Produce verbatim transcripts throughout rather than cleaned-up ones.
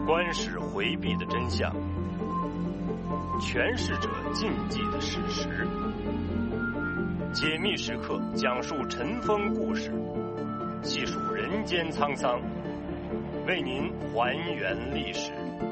官史回避的真相，诠释者禁忌的事实。解密时刻讲述尘封故事，细数人间沧桑，为您还原历史。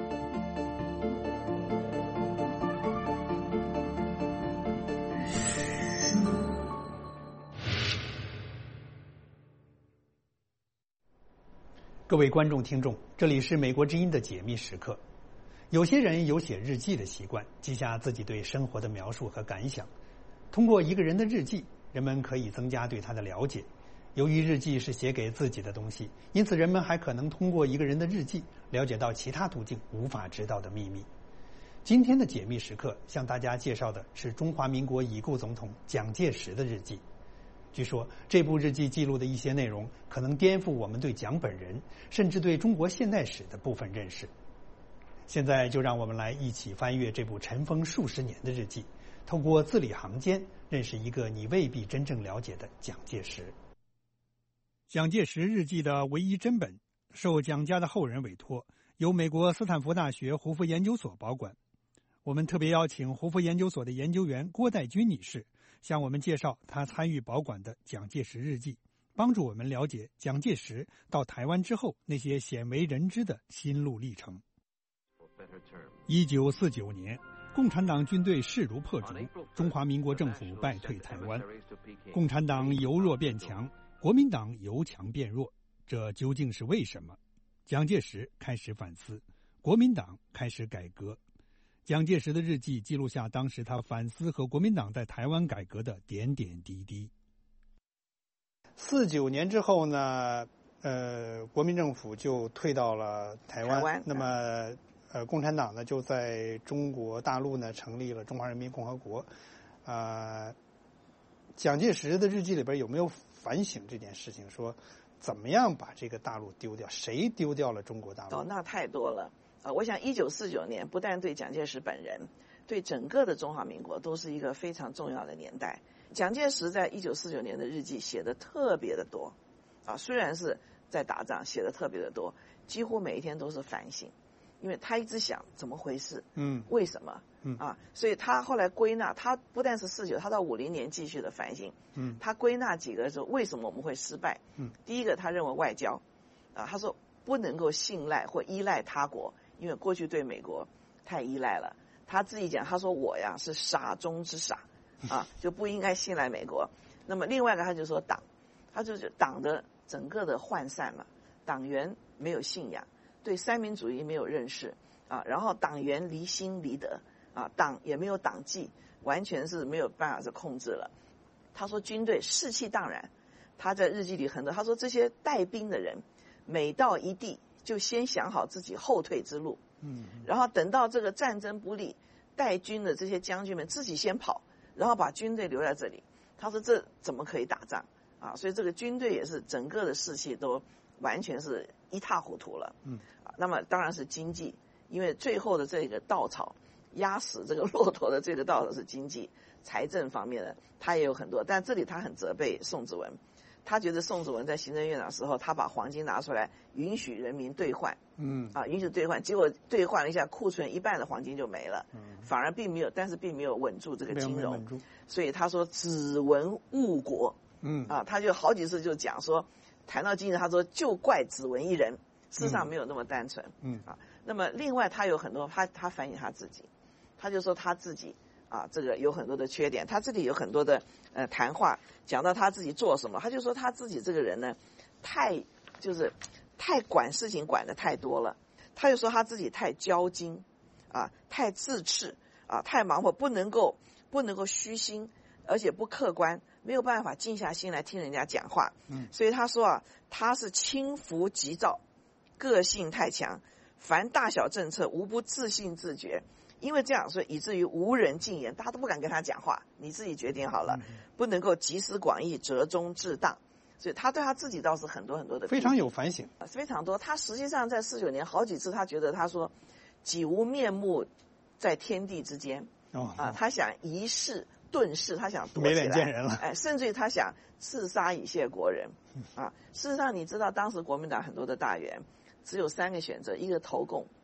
各位观众听众，这里是美国之音的解密时刻。有些人有写日记的习惯，记下自己对生活的描述和感想。通过一个人的日记，人们可以增加对他的了解。由于日记是写给自己的东西，因此人们还可能通过一个人的日记了解到其他途径无法知道的秘密。今天的解密时刻向大家介绍的是中华民国已故总统蒋介石的日记。据说这部日记记录的一些内容可能颠覆我们对蒋本人，甚至对中国现代史的部分认识。现在就让我们来一起翻阅这部尘封数十年的日记，透过字里行间认识一个你未必真正了解的蒋介石。蒋介石日记的唯一真本受蒋家的后人委托，由美国斯坦福大学胡佛研究所保管。我们特别邀请胡佛研究所的研究员郭代军女士向我们介绍他参与保管的蒋介石日记，帮助我们了解蒋介石到台湾之后那些鲜为人知的心路历程。一九四九年，共产党军队势如破竹，中华民国政府败退台湾，共产党由弱变强，国民党由强变弱，这究竟是为什么？蒋介石开始反思，国民党开始改革。蒋介石的日记记录下当时他反思和国民党在台湾改革的点点滴滴。四九年之后呢，呃，国民政府就退到了台湾， 台湾那么呃，共产党呢就在中国大陆呢成立了中华人民共和国。呃，蒋介石的日记里边有没有反省这件事情？说怎么样把这个大陆丢掉？谁丢掉了中国大陆？ 哦，那太多了。呃，我想一九四九年不但对蒋介石本人，对整个的中华民国都是一个非常重要的年代。蒋介石在一九四九年的日记写的特别的多，啊，虽然是在打仗，写的特别的多，几乎每一天都是反省，因为他一直想怎么回事， 嗯， 为什么， 嗯啊，所以他后来归纳，他不但是四九，他到五零年继续的反省， 嗯， 他归纳几个说为什么我们会失败， 嗯， 第一个他认为外交，啊，他说不能够信赖或依赖他国。因为过去对美国太依赖了，他自己讲，他说我呀是傻中之傻，啊，就不应该信赖美国。那么另外一个他就说党，他就是党的整个的涣散了，党员没有信仰，对三民主义没有认识啊，然后党员离心离德啊，党也没有党纪，完全是没有办法是控制了。他说军队士气荡然，他在日记里很多，他说这些带兵的人每到一地就先想好自己后退之路， 嗯， 然后等到这个战争不利，带军的这些将军们自己先跑，然后把军队留在这里。他说这怎么可以打仗啊？所以这个军队也是整个的士气都完全是一塌糊涂了。 嗯， 啊，那么当然是经济，因为最后的这个稻草压死这个骆驼的这个稻草是经济财政方面的，他也有很多，但这里他很责备宋子文。他觉得宋子文在行政院长时候，他把黄金拿出来允许人民兑换， 嗯啊，允许兑换，结果兑换了一下，库存一半的黄金就没了， 嗯， 反而并没有，但是并没有稳住这个金融， 稳住， 所以他说子文误国， 嗯啊，他就好几次就讲说，谈到经济，他说就怪子文一人，事实上没有那么单纯， 嗯啊，那么另外他有很多，他他反省他自己，他就说他自己。啊，这个有很多的缺点，他这里有很多的呃谈话，讲到他自己做什么，他就说他自己这个人呢，太就是太管事情管的太多了，他就说他自己太骄矜，啊，太自恃，啊，太忙活，不能够不能够虚心，而且不客观，没有办法静下心来听人家讲话， 嗯， 所以他说啊，他是轻浮急躁，个性太强，凡大小政策无不自信自觉。因为这样，所以以至于无人进言，大家都不敢跟他讲话。你自己决定好了，不能够集思广益、折中致当。所以他对他自己倒是很多很多的非常有反省， 非常多。他实际上在四九年好几次，他觉得他说己无面目在天地之间， 哦啊，他想一世遁世，他想躲起来， 没脸见人了， 哎，甚至于他想刺杀以谢国人，啊，事实上你知道当时国民党很多的大员只有三个选择，一个投共，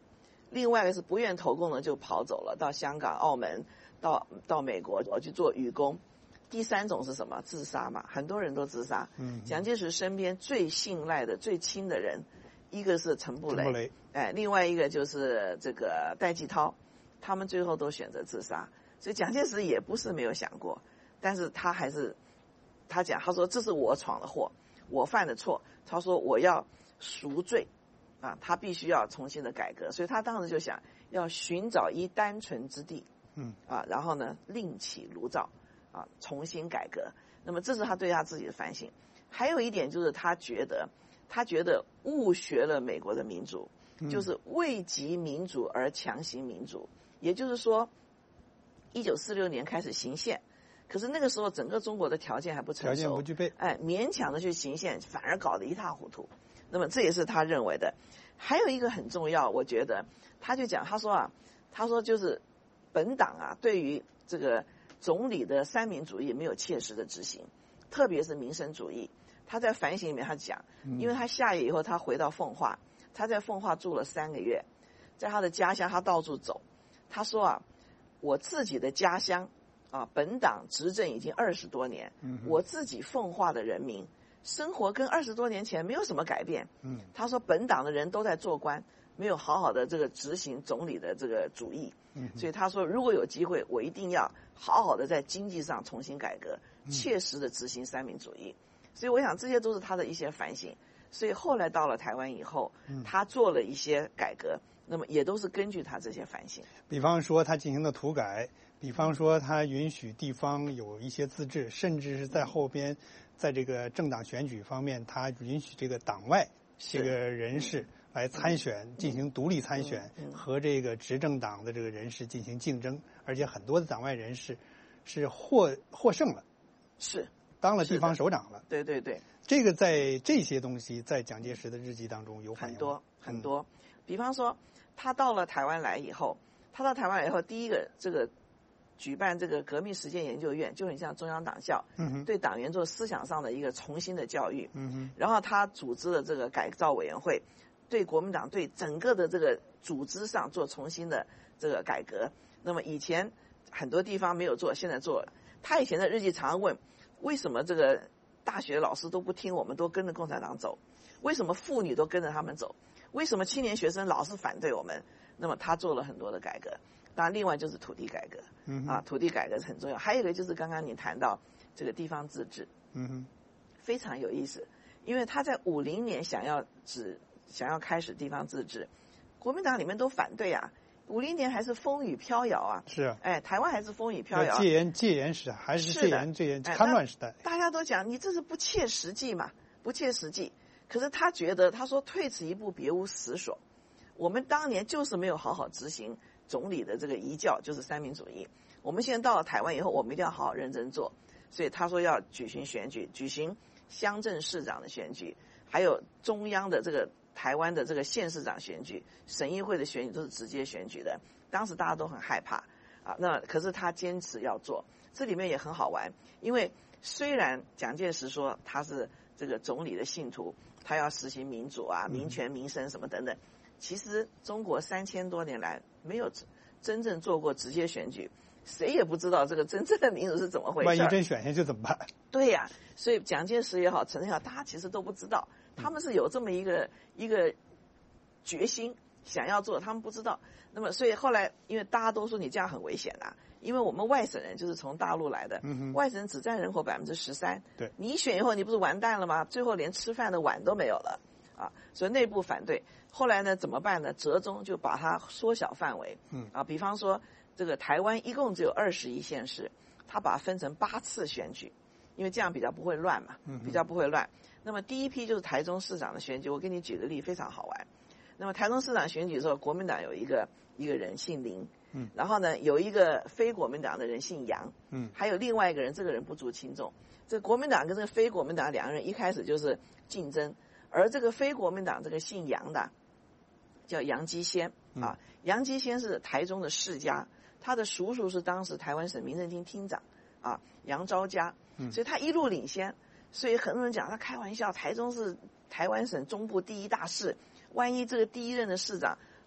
另外一个是不愿投共的就跑走了，到香港、澳门，到到美国我去做渔工。第三种是什么？自杀嘛，很多人都自杀。 嗯， 蒋介石身边最信赖的、最亲的人，一个是陈布雷， 陈布雷， 哎，另外一个就是这个戴季陶，他们最后都选择自杀。所以蒋介石也不是没有想过，但是他还是他讲，他说这是我闯的祸，我犯的错，他说我要赎罪啊，他必须要重新的改革，所以他当时就想要寻找一单纯之地， 嗯啊，然后呢另起炉灶啊，重新改革。那么这是他对他自己的反省。还有一点就是他觉得他觉得误学了美国的民主，就是为及民主而强行民主，也就是说一九四六年开始行宪，可是那个时候整个中国的条件还不成熟， 条件不具备， 哎，勉强的去行宪，反而搞得一塌糊涂。那么这也是他认为的。还有一个很重要，我觉得他就讲，他说啊，他说就是本党啊，对于这个总理的三民主义没有切实的执行，特别是民生主义。他在反省里面他讲，因为他下野以后，他回到奉化，他在奉化住了三个月，在他的家乡他到处走，他说啊，我自己的家乡啊，本党执政已经二十多年，我自己奉化的人民生活跟二十多年前没有什么改变。 嗯， 他说本党的人都在做官，没有好好的这个执行总理的这个主义。 嗯， 所以他说如果有机会，我一定要好好的在经济上重新改革，切实的执行三民主义。所以我想这些都是他的一些反省。所以后来到了台湾以后，他做了一些改革，那么也都是根据他这些反省。 比方说他进行的土改，比方说他允许地方有一些自治，甚至是在后边在这个政党选举方面，他允许这个党外这个人士来参选，进行独立参选，和这个执政党的这个人士进行竞争，而且很多的党外人士是获获胜了， 是当了地方首长了。 对对对， 这个在这些东西在蒋介石的日记当中有反映很多很多。 嗯、 比方说他到了台湾来以后，他到台湾来以后，第一个这个举办这个革命实践研究院，就很像中央党校， 嗯、 对党员做思想上的一个重新的教育。 嗯、 然后他组织了这个改造委员会，对国民党对整个的这个组织上做重新的这个改革。那么以前很多地方没有做，现在做了。他以前的日记常常问，为什么这个大学老师都不听我们，都跟着共产党走？为什么妇女都跟着他们走？为什么青年学生老是反对我们？那么他做了很多的改革。当然另外就是土地改革， 嗯、 啊，土地改革是很重要。还有一个就是刚刚你谈到这个地方自治， 嗯， 非常有意思。因为他在五零年想要只想要开始地方自治，国民党里面都反对啊。五零年还是风雨飘摇啊， 是啊， 哎，台湾还是风雨飘摇， 戒严戒严时还是戒严戒严戡乱时代， 大家都讲你这是不切实际嘛，不切实际。可是他觉得，他说退此一步，别无死所。我们当年就是没有好好执行总理的这个遗教，就是三民主义。我们现在到了台湾以后，我们一定要好好认真做。所以他说要举行选举，举行乡镇市长的选举，还有中央的这个台湾的这个县市长选举、省议会的选举都是直接选举的。当时大家都很害怕啊，那可是他坚持要做。这里面也很好玩，因为虽然蒋介石说他是这个总理的信徒，他要实行民主啊、民权、民生什么等等，其实中国三千多年来没有真正做过直接选举，谁也不知道这个真正的民主是怎么回事。 万一真选下去怎么办？ 对呀、啊，所以蒋介石也好，陈也好，大家其实都不知道，他们是有这么一个一个决心想要做，他们不知道。那么所以后来，因为大家都说你这样很危险啊，因为我们外省人就是从大陆来的， 嗯、 外省人只占人口百分之十三， 对， 你一选以后，你不是完蛋了吗？最后连吃饭的碗都没有了啊！所以内部反对。后来呢，怎么办呢？折中就把它缩小范围， 嗯啊，比方说这个台湾一共只有二十一县市，他把它分成八次选举，因为这样比较不会乱嘛，比较不会乱。那么第一批就是台中市长的选举，我给你举个例，非常好玩。那么台中市长选举的时候，国民党有一个一个人姓林， 嗯， 然后呢有一个非国民党的人姓杨， 嗯， 还有另外一个人，这个人不足轻重。这个国民党跟这个非国民党两个人一开始就是竞争，而这个非国民党这个姓杨的叫杨基先啊，杨基先是台中的世家，他的叔叔是当时台湾省民政厅厅长啊杨昭嘉，所以他一路领先。所以很多人讲他开玩笑，台中是台湾省中部第一大市，万一这个第一任的市长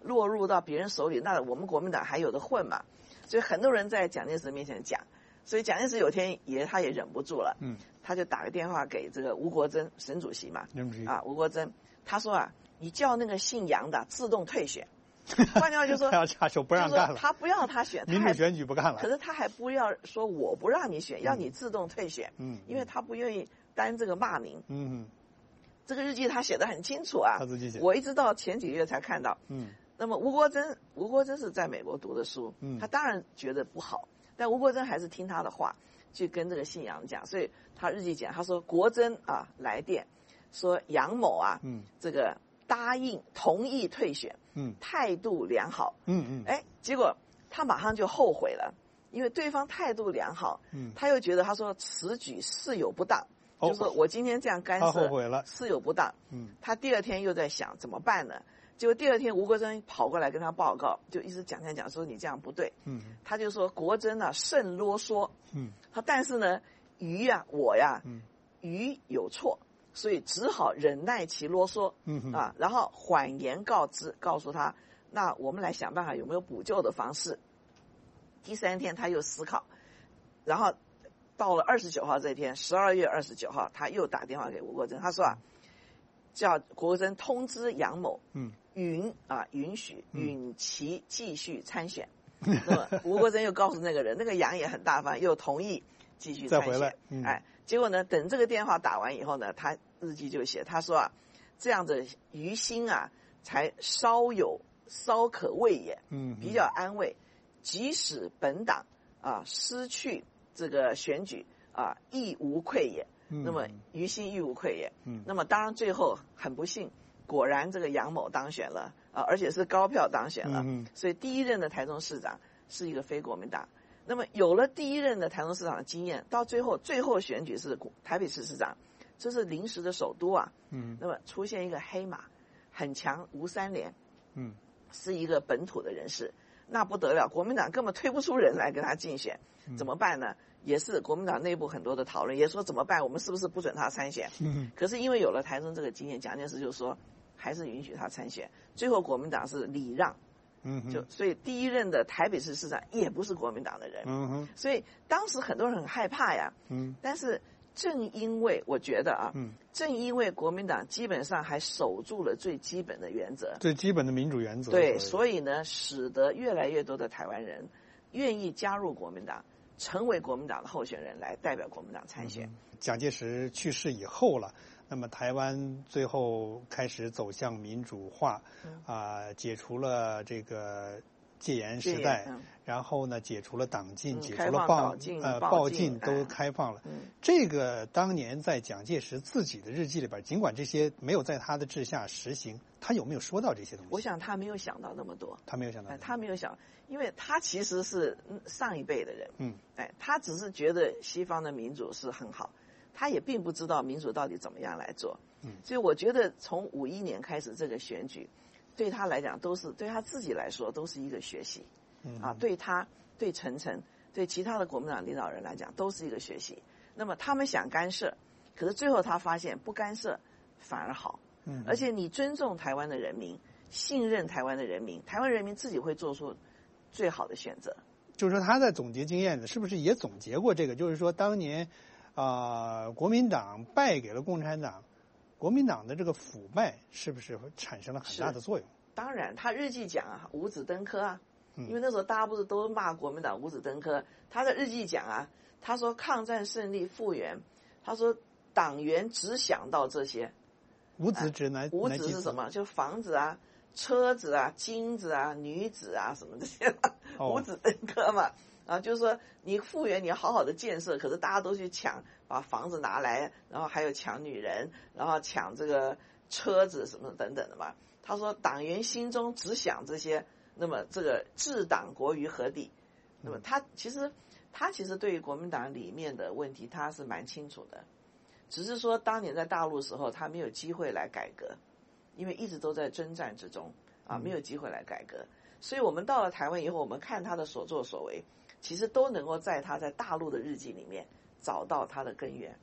落入到别人手里，那我们国民党还有的混嘛？所以很多人在蒋介石面前讲，所以蒋介石有天也他也忍不住了，嗯，他就打个电话给这个吴国桢省主席嘛，啊，吴国桢，他说啊，你叫那个姓杨的自动退选。换句话就说， 他要插手不让干了， 他不要他选， 民主选举不干了。 可是他还不要说我不让你选，要你自动退选，嗯，因为他不愿意担这个骂名，嗯，这个日记他写得很清楚啊， 他自己写， 我一直到前几个月才看到，嗯，那么吴国桢，吴国桢是在美国读的书，嗯，他当然觉得不好，但吴国桢还是听他的话，去跟这个姓杨讲，所以他日记讲，他说国桢啊来电说杨某啊，嗯，这个。答应同意退选，嗯，态度良好，嗯嗯，哎，结果他马上就后悔了，因为对方态度良好，嗯，他又觉得他说此举事有不当，哦、就说我今天这样干涉， 他后悔了， 事有不当，嗯，他第二天又在想怎么办呢？结果第二天吴国桢跑过来跟他报告，就一直讲讲讲说你这样不对，嗯，他就说国桢啊甚啰嗦，嗯，他但是呢于呀、啊、我呀，嗯，于有错。所以只好忍耐其啰嗦，嗯啊，然后缓言告知，告诉他，那我们来想办法有没有补救的方式。第三天他又思考，然后到了二十九号这一天，十二月二十九号，他又打电话给吴国桢，他说啊，叫国国桢通知杨某，嗯，允啊允许允其继续参选。那么吴国桢又告诉那个人，那个杨也很大方，又同意继续参选。 再回来，嗯、 哎。结果呢，等这个电话打完以后呢，他日记就写，他说啊，这样子于心啊，才稍有稍可慰也，嗯，比较安慰。即使本党啊失去这个选举啊，亦无愧也。嗯、那么于心亦无愧也。嗯，那么当然最后很不幸，果然这个杨某当选了啊，而且是高票当选了。嗯，所以第一任的台中市长是一个非国民党。那么有了第一任的台中市长的经验，到最后最后选举是台北市市长，这是临时的首都啊。嗯。那么出现一个黑马，很强吴三连，嗯，是一个本土的人士，那不得了，国民党根本推不出人来跟他竞选，怎么办呢？也是国民党内部很多的讨论，也说怎么办？我们是不是不准他参选？嗯。可是因为有了台中这个经验，蒋介石就说还是允许他参选，最后国民党是礼让。嗯，就所以第一任的台北市市长也不是国民党的人，嗯哼，所以当时很多人很害怕呀，嗯，但是正因为我觉得啊，嗯，正因为国民党基本上还守住了最基本的原则， 最基本的民主原则， 对，所以呢，使得越来越多的台湾人愿意加入国民党，成为国民党的候选人来代表国民党参选。 嗯、蒋介石去世以后了。那么台湾最后开始走向民主化，啊、呃，解除了这个戒严时代，嗯、然后呢，解除了党禁， 嗯、 解除了报呃报禁都开放了。嗯、这个当年在蒋介石自己的日记里边，尽管这些没有在他的治下实行，他有没有说到这些东西？ 我想他没有想到那么多， 他没有想到、 哎，他没有想，因为他其实是上一辈的人，嗯，哎，他只是觉得西方的民主是很好。他也并不知道民主到底怎么样来做，嗯，所以我觉得从五一年开始这个选举，对他来讲都是对他自己来说都是一个学习，嗯啊，对他对陈诚对其他的国民党领导人来讲都是一个学习。那么他们想干涉，可是最后他发现不干涉反而好，嗯，而且你尊重台湾的人民，信任台湾的人民，台湾人民自己会做出最好的选择。 就是说他在总结经验的，是不是也总结过这个？就是说当年。啊、呃，国民党败给了共产党，国民党的这个腐败是不是产生了很大的作用？ 当然，他日记讲啊，五子登科啊，因为那时候大家不是都骂国民党五子登科，他的日记讲啊，他说抗战胜利复原，他说党员只想到这些， 五子指哪？ 五子是什么？就房子啊、车子啊、金子啊、女子啊什么这些，哦、五子登科嘛。啊，就是说你复原，你要好好的建设，可是大家都去抢，把房子拿来，然后还有抢女人，然后抢这个车子什么等等的嘛。他说党员心中只想这些，那么这个置党国于何地？那么他其实他其实对于国民党里面的问题他是蛮清楚的，只是说当年在大陆时候他没有机会来改革，因为一直都在征战之中啊，没有机会来改革。所以我们到了台湾以后，我们看他的所作所为。其实都能够在他在大陆的日记里面找到他的根源。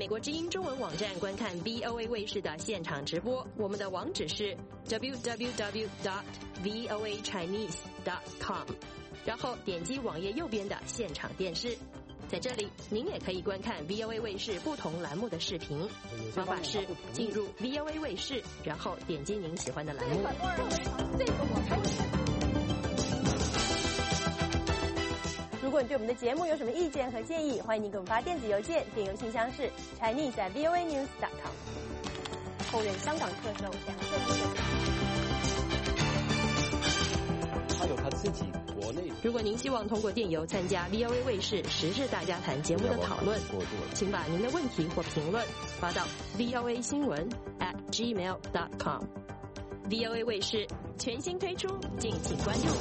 美国之音中文网站观看 V O A 卫视的现场直播，我们的网址是 double-u double-u double-u dot v o a chinese dot com， 然后点击网页右边的现场电视。在这里，您也可以观看 V O A 卫视不同栏目的视频。方法是进入 V O A 卫视，然后点击您喜欢的栏目。 很多人认为这个我才是。如果你对我们的节目有什么意见和建议，欢迎您给我们发电子邮件，电邮信箱是 chinese at v o a news dot com。后任香港特首梁振英。 他有他自己国内。 如果您希望通过电邮参加 V O A 卫视时事大家谈节目的讨论，请把您的问题或评论发到 v o a 新闻 at gmail dot com。V O A 卫视全新推出，敬请关注。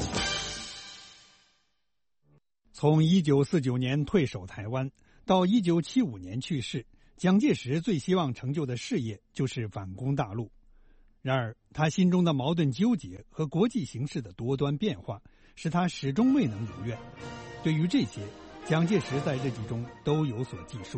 从一九四九年退守台湾到一九七五年去世，蒋介石最希望成就的事业就是反攻大陆。然而，他心中的矛盾纠结和国际形势的多端变化，使他始终未能如愿。对于这些，蒋介石在日记中都有所记述。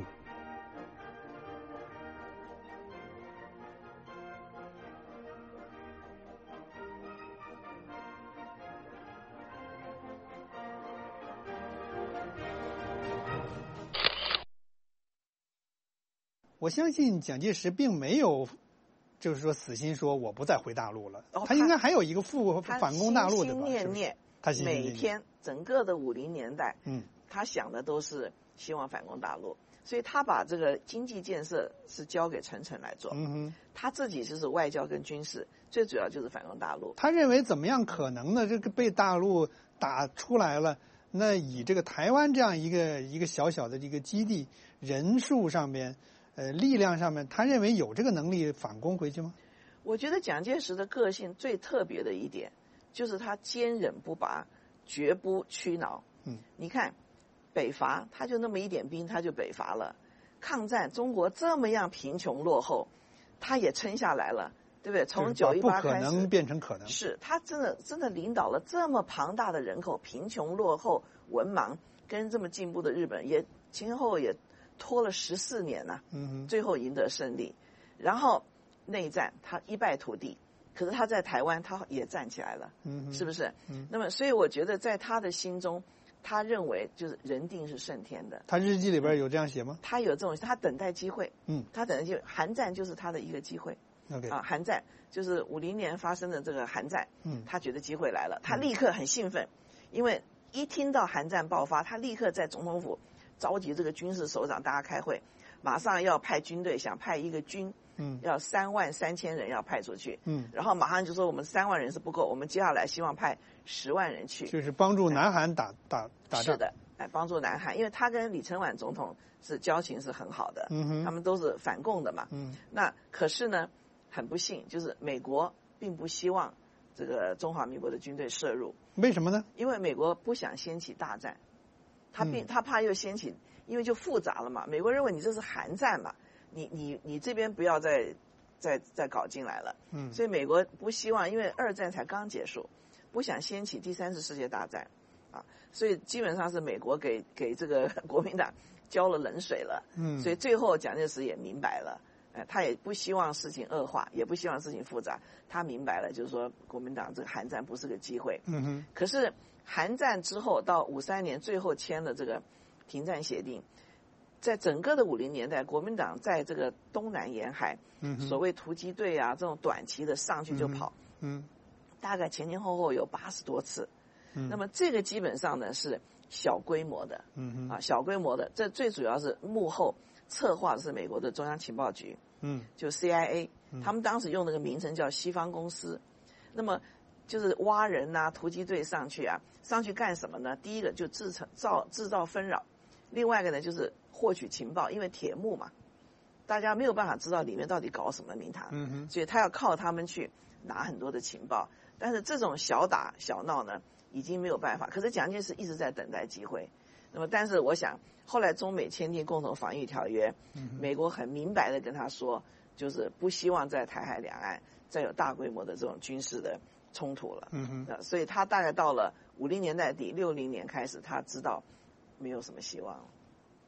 我相信蒋介石并没有，就是说死心说我不再回大陆了。 哦、 他应该还有一个复反攻大陆的吧？ 心心念念， 他心心念念每天整个的五零年代， 嗯， 他想的都是希望反攻大陆，所以他把这个经济建设是交给陈诚来做， 嗯哼， 他自己就是外交跟军事，最主要就是反攻大陆。 他认为怎么样可能呢？这个被大陆打出来了，那以这个台湾这样一个一个小小的这个基地人数上面。呃，力量上面，他认为有这个能力反攻回去吗？ 我觉得蒋介石的个性最特别的一点，就是他坚忍不拔，绝不屈挠。 嗯， 你看，北伐他就那么一点兵，他就北伐了。抗战，中国这么样贫穷落后，他也撑下来了，对不对？从九一八开始， 不可能变成可能。 是他真的真的领导了这么庞大的人口，贫穷落后、文盲，跟这么进步的日本，也前后也。拖了十四年呐、啊， 嗯， 最后赢得胜利，然后内战他一败涂地，可是他在台湾他也站起来了， 嗯， 是不是？ 嗯， 那么所以我觉得在他的心中，他认为就是人定是胜天的。 他日记里边有这样写吗？ 他有这种，他等待机会， 嗯， 他等待机会，韩战就是他的一个机会。 OK 啊，韩战就是五零年发生的这个韩战， 嗯， 他觉得机会来了，他立刻很兴奋，因为一听到韩战爆发，他立刻在总统府。召集这个军事首长，大家开会，马上要派军队，想派一个军， 嗯， 要三万三千人要派出去， 嗯， 然后马上就说我们三万人是不够，我们接下来希望派十万人去， 就是帮助南韩打、哎、打打仗。 是的，哎，帮助南韩，因为他跟李承晚总统是交情是很好的， 嗯哼， 他们都是反共的嘛， 嗯， 那可是呢，很不幸，就是美国并不希望这个中华民国的军队涉入， 为什么呢？ 因为美国不想掀起大战。他并他怕又掀起，因为就复杂了嘛。美国认为你这是韩战嘛，你你你这边不要再再再搞进来了。 嗯， 所以美国不希望，因为二战才刚结束，不想掀起第三次世界大战，啊，所以基本上是美国给给这个国民党浇了冷水了。 嗯， 所以最后蒋介石也明白了，哎，他也不希望事情恶化，也不希望事情复杂，他明白了，就是说国民党这个韩战不是个机会。 嗯哼， 可是。韩战之后到五三年最后签了这个停战协定，在整个的五零年代，国民党在这个东南沿海， 嗯， 所谓突击队啊，这种短期的上去就跑， 嗯， 大概前前后后有八十多次， 嗯， 那么这个基本上呢是小规模的， 嗯啊，小规模的，这最主要是幕后策划的是美国的中央情报局， 嗯， 就 C I A，他们当时用那个名称叫西方公司，那么。就是挖人呐、啊，突击队上去啊，上去干什么呢？第一个就制造制造纷扰，另外一个呢就是获取情报，因为铁幕嘛，大家没有办法知道里面到底搞什么名堂， 嗯哼， 所以他要靠他们去拿很多的情报。但是这种小打小闹呢，已经没有办法。可是蒋介石一直在等待机会。那么，但是我想，后来中美签订共同防御条约， 嗯、 美国很明白的跟他说，就是不希望在台海两岸再有大规模的这种军事的。冲突了， 嗯哼， 所以他大概到了五零年代底，六零年开始，他知道没有什么希望了。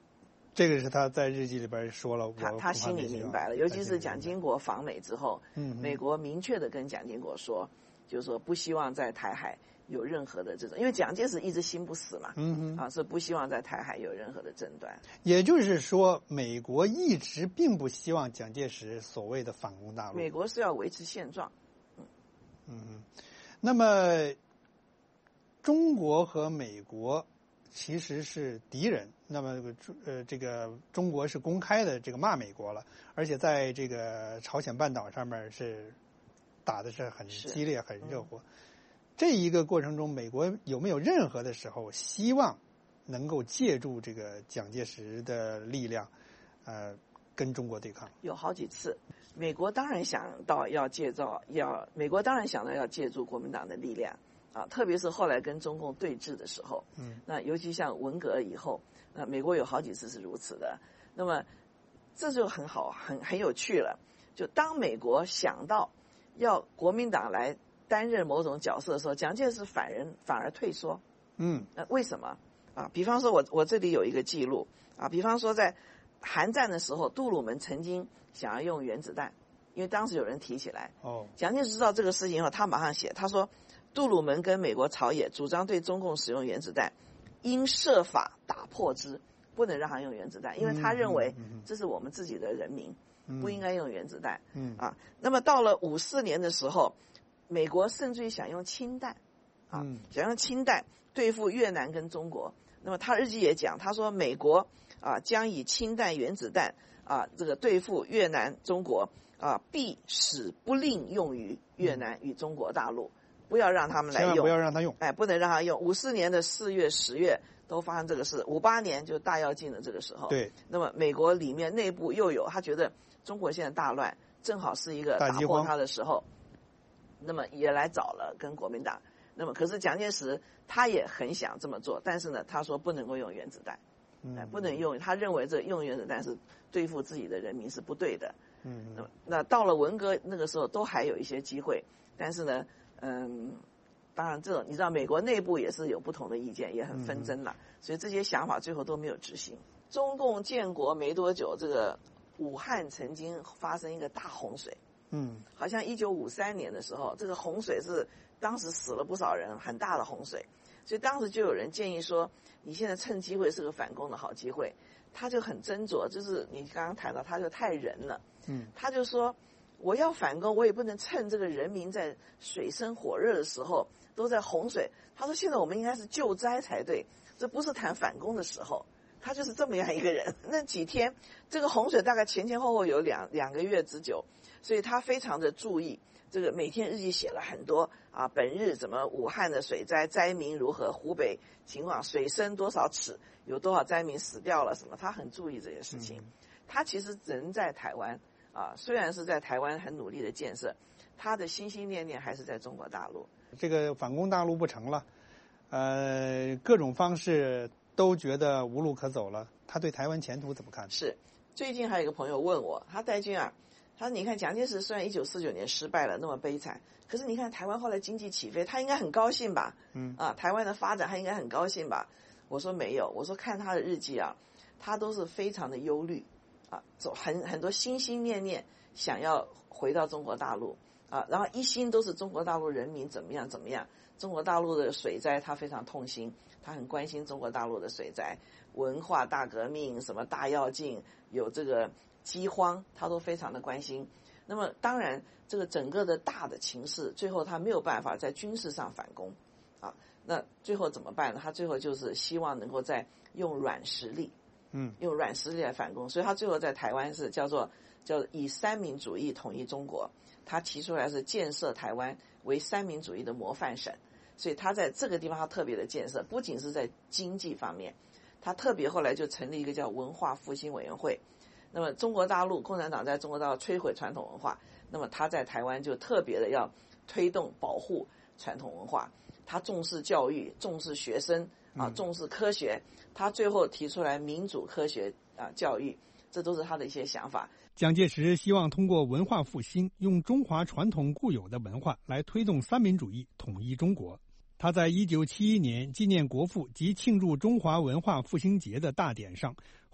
这个是他在日记里边说了， 他他心里明白了，尤其是蒋经国访美之后， 嗯， 美国明确的跟蒋经国说，就是说不希望在台海有任何的这种，因为蒋介石一直心不死嘛， 嗯哼， 啊，是不希望在台海有任何的争端。 也就是说，美国一直并不希望蒋介石所谓的反攻大陆， 美国是要维持现状。嗯嗯，那么中国和美国其实是敌人。那么呃，这个中国是公开的这个骂美国了，而且在这个朝鲜半岛上面是打的是很激烈、很热火。嗯，这一个过程中，美国有没有任何的时候希望能够借助这个蒋介石的力量，呃，跟中国对抗？ 有好几次，美国当然想到要借助，要美国当然想到要借助国民党的力量啊，特别是后来跟中共对峙的时候， 嗯， 那尤其像文革以后，那美国有好几次是如此的。那么这就很好，很很有趣了。就当美国想到要国民党来担任某种角色的时候，蒋介石反人反而退缩。 嗯， 那为什么啊？比方说我我这里有一个记录啊，比方说在韩战的时候，杜鲁门曾经想要用原子弹，因为当时有人提起来。 哦， 蒋介石知道这个事情后，他马上写，他说杜鲁门跟美国朝野主张对中共使用原子弹，应设法打破之，不能让他用原子弹，因为他认为这是我们自己的人民， 嗯、 不应该用原子弹。 嗯啊，那么到了五四年的时候，美国甚至于想用氢弹，啊， 嗯、 想用氢弹对付越南跟中国。那么他日记也讲，他说美国啊将以氢弹、原子弹啊这个对付越南、中国啊，必使不令用于越南与中国大陆，不要让他们来用， 千万不要让他用， 哎，不能让他用。五四年的四月、十月都发生这个事，五八年就大跃进的这个时候， 对， 那么美国里面内部又有他觉得中国现在大乱，正好是一个打破他的时候，那么也来找了跟国民党。那么可是蒋介石他也很想这么做，但是呢，他说不能够用原子弹， 嗯、 不能用，他认为这用原子弹是对付自己的人民是不对的。 嗯， 那那到了文革那个时候都还有一些机会，但是呢，嗯，当然这种你知道美国内部也是有不同的意见，也很纷争了， 嗯、 所以这些想法最后都没有执行。中共建国没多久，这个武汉曾经发生一个大洪水， 嗯， 好像一九五三年的时候，这个洪水是当时死了不少人，很大的洪水，所以当时就有人建议说，你现在趁机会是个反攻的好机会。他就很斟酌，就是你刚刚谈到，他就太仁了。 嗯， 他就说，我要反攻，我也不能趁这个人民在水深火热的时候都在洪水。他说，现在我们应该是救灾才对，这不是谈反攻的时候。他就是这么样一个人。那几天，这个洪水大概前前后后有两两个月之久，所以他非常的注意。这个每天日记写了很多啊，本日怎么武汉的水灾灾民如何，湖北情况水深多少尺，有多少灾民死掉了什么，他很注意这些事情。嗯、他其实人在台湾啊，虽然是在台湾很努力的建设，他的心心念念还是在中国大陆。 这个反攻大陆不成了，呃，各种方式都觉得无路可走了。他对台湾前途怎么看？ 是，最近还有一个朋友问我，他戴军啊。他说：“你看，蒋介石虽然一九四九年失败了，那么悲惨，可是你看台湾后来经济起飞，他应该很高兴吧？ 嗯， 啊，台湾的发展他应该很高兴吧？”我说没有，我说看他的日记啊，他都是非常的忧虑啊，走很很多心心念念想要回到中国大陆啊，然后一心都是中国大陆人民怎么样怎么样，中国大陆的水灾他非常痛心，他很关心中国大陆的水灾，文化大革命什么大跃进有这个。饥荒他都非常的关心，那么当然这个整个的大的情势，最后他没有办法在军事上反攻啊，那最后怎么办呢？他最后就是希望能够在用软实力， 嗯， 用软实力来反攻，所以他最后在台湾是叫做叫以三民主义统一中国，他提出来是建设台湾为三民主义的模范省，所以他在这个地方他特别的建设，不仅是在经济方面，他特别后来就成立一个叫文化复兴委员会。那么中国大陆共产党在中国大陆摧毁传统文化，那么他在台湾就特别的要推动保护传统文化，他重视教育，重视学生啊，重视科学，他最后提出来民主科学啊教育，这都是他的一些想法。 蒋介石希望通过文化复兴，用中华传统固有的文化来推动三民主义统一中国。他在一九七一年纪念国父及庆祝中华文化复兴节的大典上，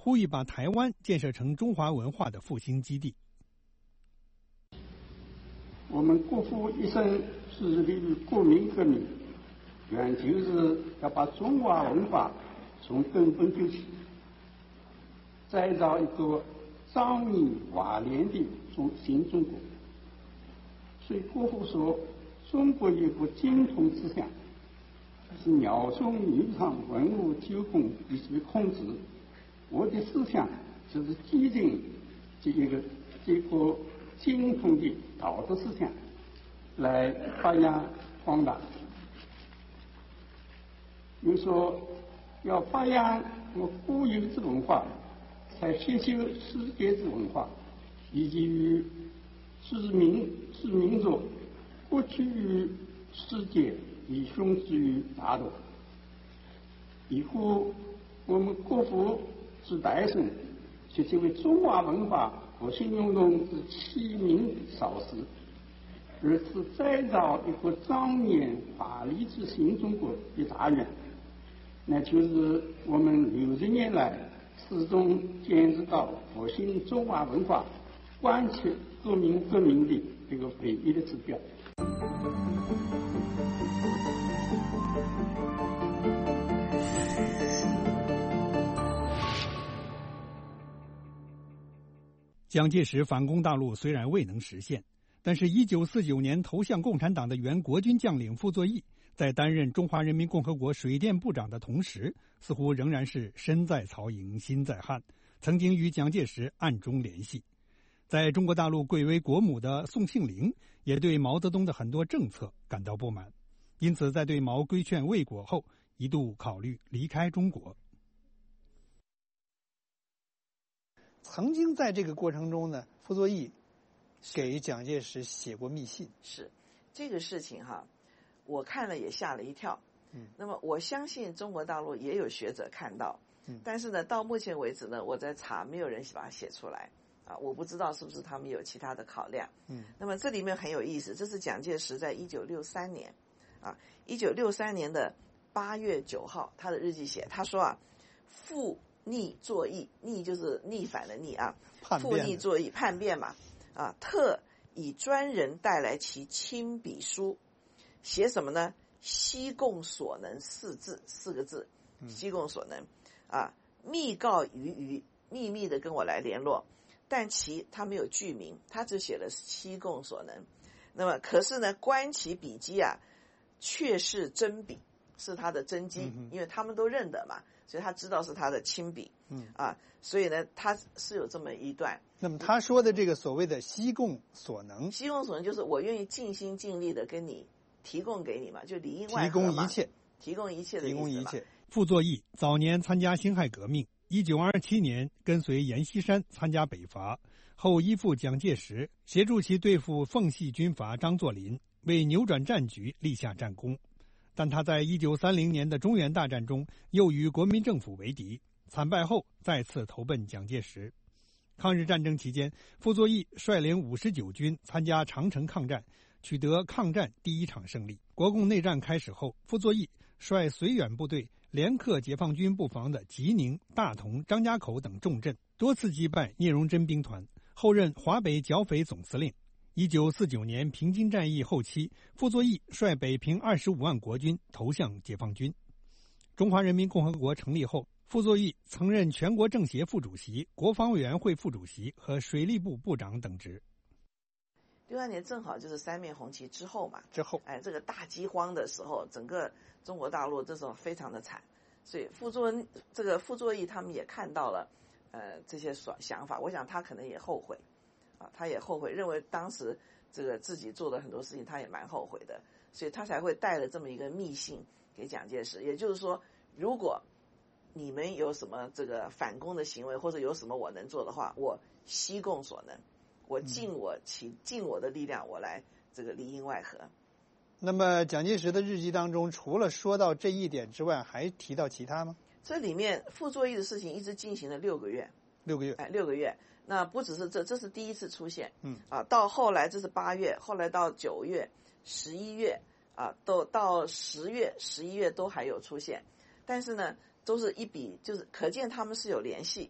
呼吁把台湾建设成中华文化的复兴基地。 我们国父一生致力于国民革命，原就是要把中华文化从根本救起，再造一个壮丽华丽的中新中国。所以国父说，中国有个精通思想，是鸟中女唱文武九公以及孔子。我的思想就是继承这一个这个精通的道德思想，来发扬光大。又说要发扬我固有之文化，才吸收世界之文化，以及于知名知名着国趋于世界，以雄之于大陆。以后我们国父之代生，就成为中华文化复兴运动之启明少时，而是再造一个壮艳华丽之新中国的大愿。那就是我们六十年来始终坚持到复兴中华文化、贯彻革命革命的这个唯一的指标。 蒋介石反攻大陆虽然未能实现，但是一九四九年投向共产党的原国军将领傅作义，在担任中华人民共和国水电部长的同时，似乎仍然是身在曹营心在汉，曾经与蒋介石暗中联系。在中国大陆贵为国母的宋庆龄也对毛泽东的很多政策感到不满，因此在对毛规劝未果后，一度考虑离开中国。 曾经在这个过程中呢，傅作义给蒋介石写过密信。 是这个事情哈，我看了也吓了一跳。 嗯， 那么我相信中国大陆也有学者看到， 嗯， 但是呢，到目前为止呢，我在查，没有人把它写出来啊，我不知道是不是他们有其他的考量。 嗯， 那么这里面很有意思，这是蒋介石在一九六三年啊，一九六三年的八月九号，他的日记写，他说啊，傅逆作义，逆就是逆反的逆啊，傅逆作义，叛变嘛啊，特以专人带来其亲笔书，写什么呢？悉贡所能四字，四个字，悉贡所能啊，密告于余，秘密的跟我来联络，但其他没有具名，他只写了悉贡所能。那么可是呢，观其笔迹啊，确是真笔，是他的真迹， 嗯， 因为他们都认得嘛，所以他知道是他的亲笔。 嗯啊，所以呢，他是有这么一段。 那么他说的这个所谓的悉贡所能， 悉贡所能就是我愿意尽心尽力的跟你提供给你嘛，就里应外提供一切， 提供一切的意思嘛。 提供一切。 傅作义早年参加辛亥革命，一九二七年跟随阎锡山参加北伐，后依附蒋介石，协助其对付奉系军阀张作霖，为扭转战局立下战功。但他在一九三零年的中原大战中又与国民政府为敌，惨败后再次投奔蒋介石。抗日战争期间，傅作义率领五十九军参加长城抗战，取得抗战第一场胜利。国共内战开始后，傅作义率绥远部队连克解放军布防的吉宁、大同、张家口等重镇，多次击败聂荣臻兵团，后任华北剿匪总司令。一九四九年平津战役后期，傅作义率北平二十五万国军投向解放军。中华人民共和国成立后，傅作义曾任全国政协副主席、国防委员会副主席和水利部部长等职。 六二年正好就是三面红旗之后嘛， 之后， 哎，这个大饥荒的时候，整个中国大陆这时候非常的惨，所以傅作这个傅作义他们也看到了，呃，这些想法，我想他可能也后悔，啊，他也后悔，认为当时这个自己做的很多事情，他也蛮后悔的，所以他才会带了这么一个密信给蒋介石，也就是说，如果你们有什么这个反攻的行为，或者有什么我能做的话，我悉贡所能。我尽我其尽我的力量，我来这个里应外合。 那么蒋介石的日记当中，除了说到这一点之外，还提到其他吗？ 这里面傅作义的事情一直进行了六个月， 六个月， 哎，六个月。那不只是这，这是第一次出现， 嗯啊，到后来这是八月，后来到九月、十一月啊，都到十月、十一月都还有出现，但是呢，都是一笔，就是可见他们是有联系。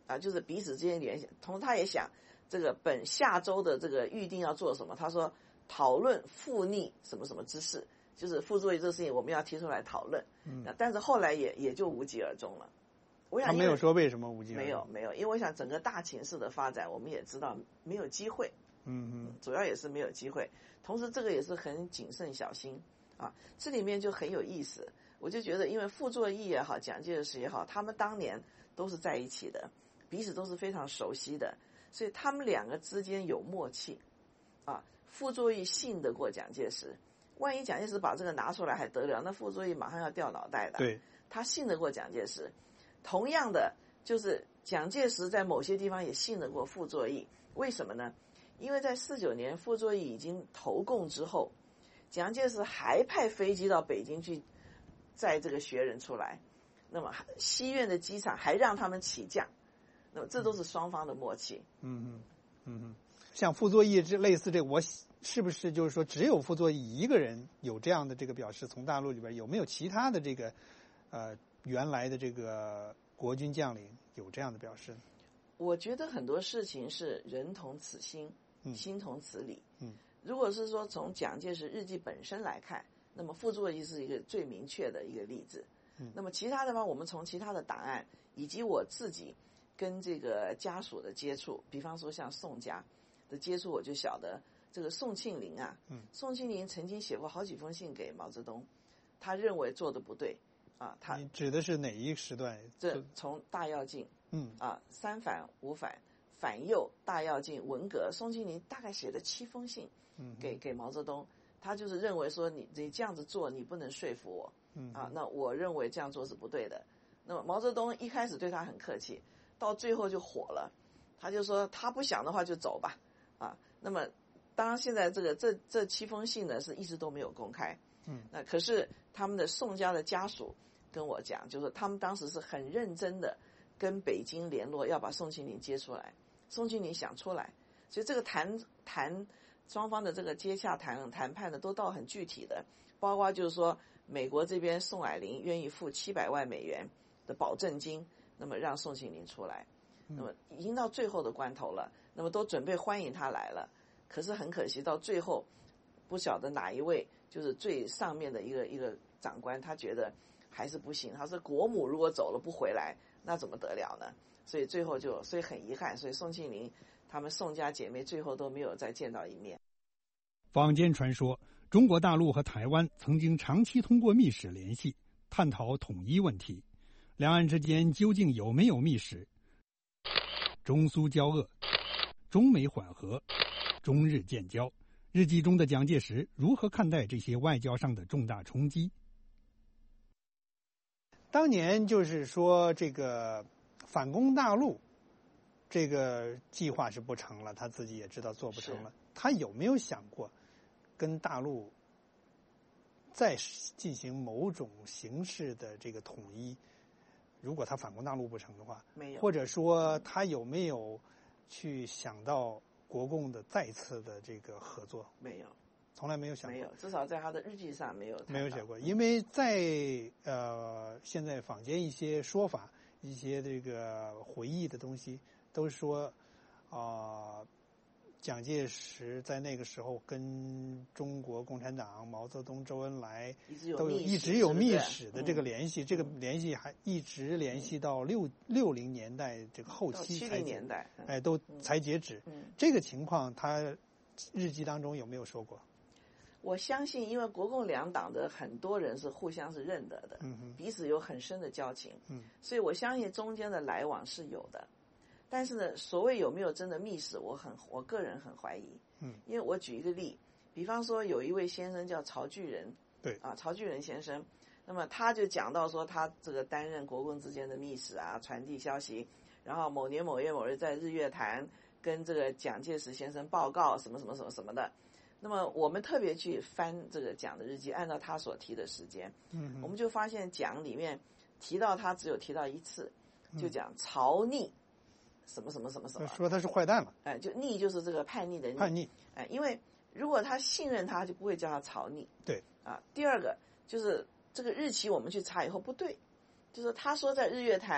啊，就是彼此之间联系。同时他也想这个本下周的这个预定要做什么，他说讨论复逆什么什么之事，就是傅作义这个事情我们要提出来讨论。嗯，但是后来也也就无疾而终了。我想他没有说为什么无疾而终。 没有没有，因为我想整个大情势的发展，我们也知道没有机会。 嗯嗯， 主要也是没有机会。同时这个也是很谨慎小心啊，这里面就很有意思。我就觉得，因为傅作义也好，蒋介石也好，他们当年都是在一起的，彼此都是非常熟悉的，所以他们两个之间有默契啊。傅作义信得过蒋介石，万一蒋介石把这个拿出来还得了，那傅作义马上要掉脑袋的。 对， 他信得过蒋介石。同样的，就是蒋介石在某些地方也信得过傅作义。为什么呢？因为在四九年傅作义已经投共之后，蒋介石还派飞机到北京去载这个学人出来，那么西苑的机场还让他们起降，那么这都是双方的默契。 嗯嗯嗯嗯，像傅作义这类似这个，我是不是就是说只有傅作义一个人有这样的这个表示？从大陆里边有没有其他的这个呃原来的这个国军将领有这样的表示？ 我觉得很多事情是人同此心， 嗯、 心同此理。 嗯， 如果是说从蒋介石日记本身来看，那么傅作义是一个最明确的一个例子。 嗯， 那么其他的话，我们从其他的档案以及我自己跟这个家属的接触，比方说像宋家的接触，我就晓得这个宋庆龄啊， 嗯， 宋庆龄曾经写过好几封信给毛泽东，他认为做的不对啊。他你指的是哪一时段？ 这从大跃进， 嗯啊，三反五反。反右、大跃进、文革，宋庆龄大概写了七封信给，嗯、给毛泽东，他就是认为说你你这样子做你不能说服我， 嗯啊，那我认为这样做是不对的。那么毛泽东一开始对他很客气，到最后就火了，他就说他不想的话就走吧，啊，那么当然现在这个这这七封信呢是一直都没有公开， 嗯， 那可是他们的宋家的家属跟我讲，就是他们当时是很认真的跟北京联络，要把宋庆龄接出来。宋庆龄想出来，所以这个谈谈双方的这个接洽谈谈判呢，都到很具体的，包括就是说，美国这边宋霭龄愿意付七百万美元的保证金，那么让宋庆龄出来，那么已经到最后的关头了，那么都准备欢迎他来了，可是很可惜，到最后不晓得哪一位就是最上面的一个一个长官，他觉得还是不行，他说国母如果走了不回来，那怎么得了呢？所以最后就，所以很遗憾，所以宋庆龄他们宋家姐妹最后都没有再见到一面。 坊间传说，中国大陆和台湾曾经长期通过密使联系，探讨统一问题。两岸之间究竟有没有密使？中苏交恶，中美缓和，中日建交。日记中的蒋介石如何看待这些外交上的重大冲击？ 当年就是说这个反攻大陆这个计划是不成了，他自己也知道做不成了。他有没有想过跟大陆再进行某种形式的这个统一？如果他反攻大陆不成的话， 没有。 或者说他有没有去想到国共的再次的这个合作？ 没有。 从来没有想过， 没有，至少在他的日记上没有没有写过，因为在呃现在坊间一些说法、一些这个回忆的东西，都说啊、呃，蒋介石在那个时候跟中国共产党、毛泽东、周恩来都有一直有密使的这个联系， 嗯、 这个联系还一直联系到六六零年代这个后期才七零年代， 哎，都才截止。 嗯， 这个情况他日记当中有没有说过？ 我相信，因为国共两党的很多人是互相是认得的， 嗯、 彼此有很深的交情， 嗯， 所以我相信中间的来往是有的。但是呢，所谓有没有真的密使，我很我个人很怀疑， 嗯， 因为我举一个例，比方说有一位先生叫曹巨仁， 对啊，曹巨仁先生，那么他就讲到说他这个担任国共之间的密使啊，传递消息，然后某年某月某日在日月潭跟这个蒋介石先生报告什么什么什么什么的。那么我们特别去翻这个蒋的日记，按照他所提的时间， 嗯， 我们就发现蒋里面提到他只有提到一次，就讲曹逆什么什么什么什么， 说他是坏蛋了， 哎，就逆就是这个叛逆的逆， 叛逆， 哎，因为如果他信任他，就不会叫他曹逆， 对， 啊，第二个就是这个日期我们去查以后不对，就是他说在日月潭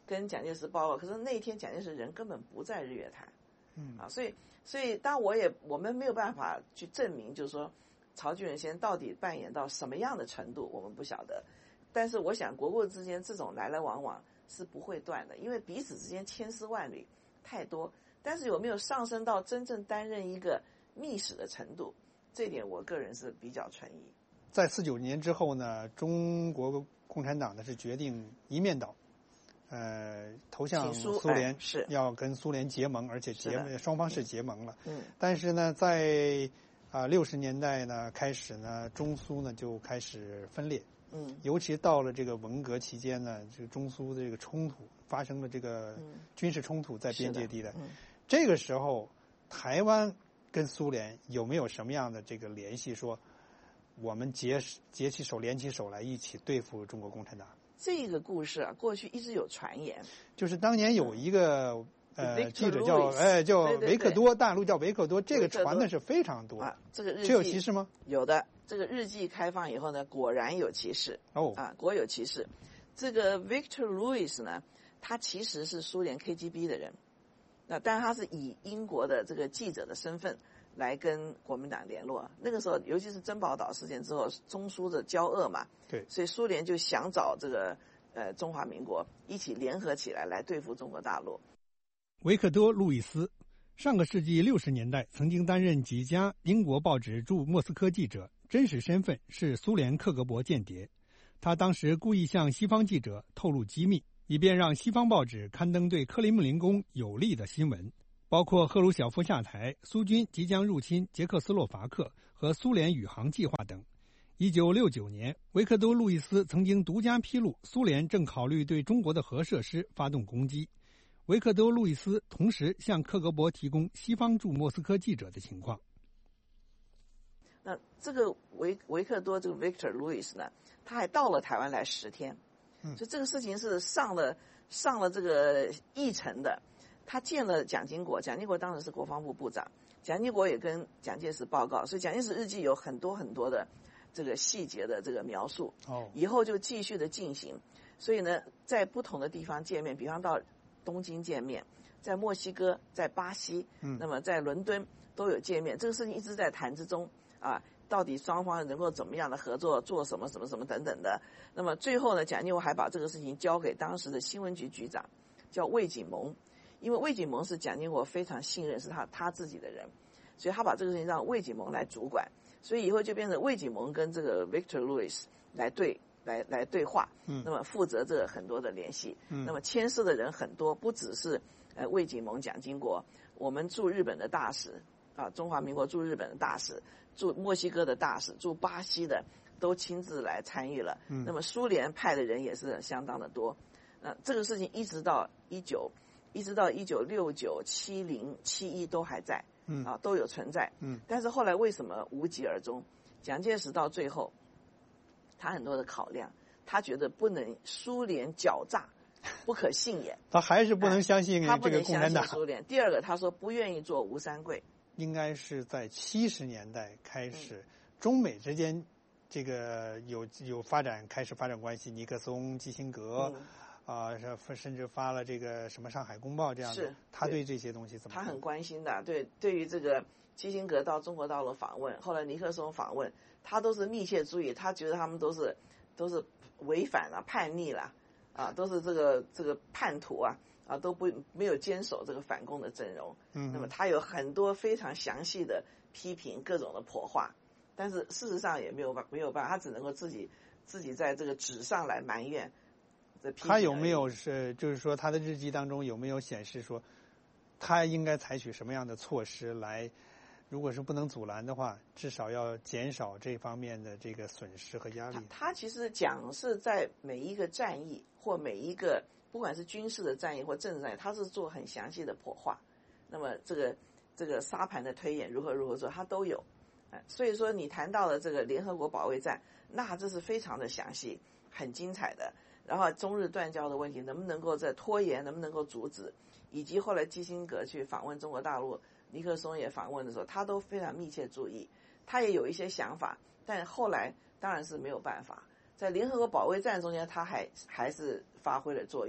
跟蒋介石报告，可是那一天蒋介石人根本不在日月潭， 嗯啊，所以所以当然我也我们没有办法去证明，就是说曹俊仁先生到底扮演到什么样的程度，我们不晓得。但是我想国共之间这种来来往往是不会断的，因为彼此之间千丝万缕太多。但是有没有上升到真正担任一个密使的程度，这点我个人是比较存疑。 在四九年之后呢，中国共产党呢是决定一面倒，呃，投向苏联， 哎、是要跟苏联结盟，而且结双方是结盟了。 嗯， 但是呢，在啊六十年代呢开始呢，中苏呢就开始分裂。 嗯， 尤其到了这个文革期间呢，这个中苏的这个冲突发生了这个军事冲突在边界地带。 嗯， 这个时候，台湾跟苏联有没有什么样的这个联系？说我们结结起手、联起手来，一起对付中国共产党？ 这个故事啊，过去一直有传言， 就是当年有一个、嗯、呃记者叫 Louis, 哎叫维克多， 对对对大陆叫维克多，这个传的是非常多啊。这个日记这有歧视吗？ 有的。这个日记开放以后呢，果然有歧视哦啊，果有歧视。这个 Victor Louis 呢，他其实是苏联 K G B 的人，那但是他是以英国的这个记者的身份来跟国民党联络。那个时候，尤其是珍宝岛事件之后，中苏的交恶嘛， 对， 所以苏联就想找这个呃中华民国一起联合起来来对付中国大陆。 维克多·路易斯，上个世纪六十年代曾经担任几家英国报纸驻莫斯科记者。真实身份是苏联克格勃间谍，他当时故意向西方记者透露机密，以便让西方报纸刊登对克里姆林宫有利的新闻，包括赫鲁晓夫下台、苏军即将入侵捷克斯洛伐克和苏联宇航计划等。一九六九年，维克多·路易斯曾经独家披露苏联正考虑对中国的核设施发动攻击。维克多·路易斯同时向克格勃提供西方驻莫斯科记者的情况。 那这个维维克多这个 Victor Louis 呢，他还到了台湾来十天， 嗯， 所以这个事情是上了上了这个议程的。他见了蒋经国，蒋经国当时是国防部部长，蒋经国也跟蒋介石报告，所以蒋介石日记有很多很多的这个细节的这个描述。 哦， 以后就继续的进行。所以呢，在不同的地方见面，比方到东京见面，在墨西哥、在巴西， 嗯， 那么在伦敦都有见面。这个事情一直在谈之中。啊，到底双方能够怎么样的合作，做什么什么什么等等的。那么最后呢，蒋经国还把这个事情交给当时的新闻局局长，叫魏景蒙，因为魏景蒙是蒋经国非常信任，是他他自己的人，所以他把这个事情让魏景蒙来主管，所以以后就变成魏景蒙跟这个 Victor Louis 来对来来对话， 嗯， 那么负责这个很多的联系， 嗯， 那么牵涉的人很多，不只是呃魏景蒙、蒋经国，我们驻日本的大使啊，中华民国驻日本的大使。驻墨西哥的大使，驻巴西的都亲自来参与了。 嗯， 那么苏联派的人也是相当的多。那这个事情一直到一九，一直到一九六九、七零、七一都还在， 嗯啊都有存在。 嗯， 但是后来为什么无疾而终？蒋介石到最后，他很多的考量，他觉得不能苏联狡诈，不可信也。 他还是不能相信他不这个能相信共产党。 苏联。第二个，他说不愿意做吴三桂。 应该是在七十年代开始，中美之间这个有有发展，开始发展关系。尼克松、基辛格，啊、嗯呃，甚至发了这个什么《上海公报》这样的。 是， 他对这些东西怎么看？ 他很关心的。对，对于这个基辛格到中国大陆访问，后来尼克松访问，他都是密切注意，他觉得他们都是都是违反了、叛逆了，啊，都是这个这个叛徒啊。啊，都不没有坚守这个反共的阵容， 嗯， 那么他有很多非常详细的批评，各种的破话，但是事实上也没有没有办法，他只能够自己自己在这个纸上来埋怨。 他有没有是就是说他的日记当中有没有显示说，他应该采取什么样的措施来？如果是不能阻拦的话，至少要减少这方面的这个损失和压力。 他, 他其实讲是在每一个战役或每一个。不管是军事的战役或政治战役，他是做很详细的剖化。那么这个这个沙盘的推演如何如何做，他都有。所以说你谈到了这个联合国保卫战，那这是非常的详细，很精彩的。然后中日断交的问题能不能够在拖延，能不能够阻止，以及后来基辛格去访问中国大陆，尼克松也访问的时候，他都非常密切注意。他也有一些想法，但后来当然是没有办法。在联合国保卫战中间，他还还是发挥了作用。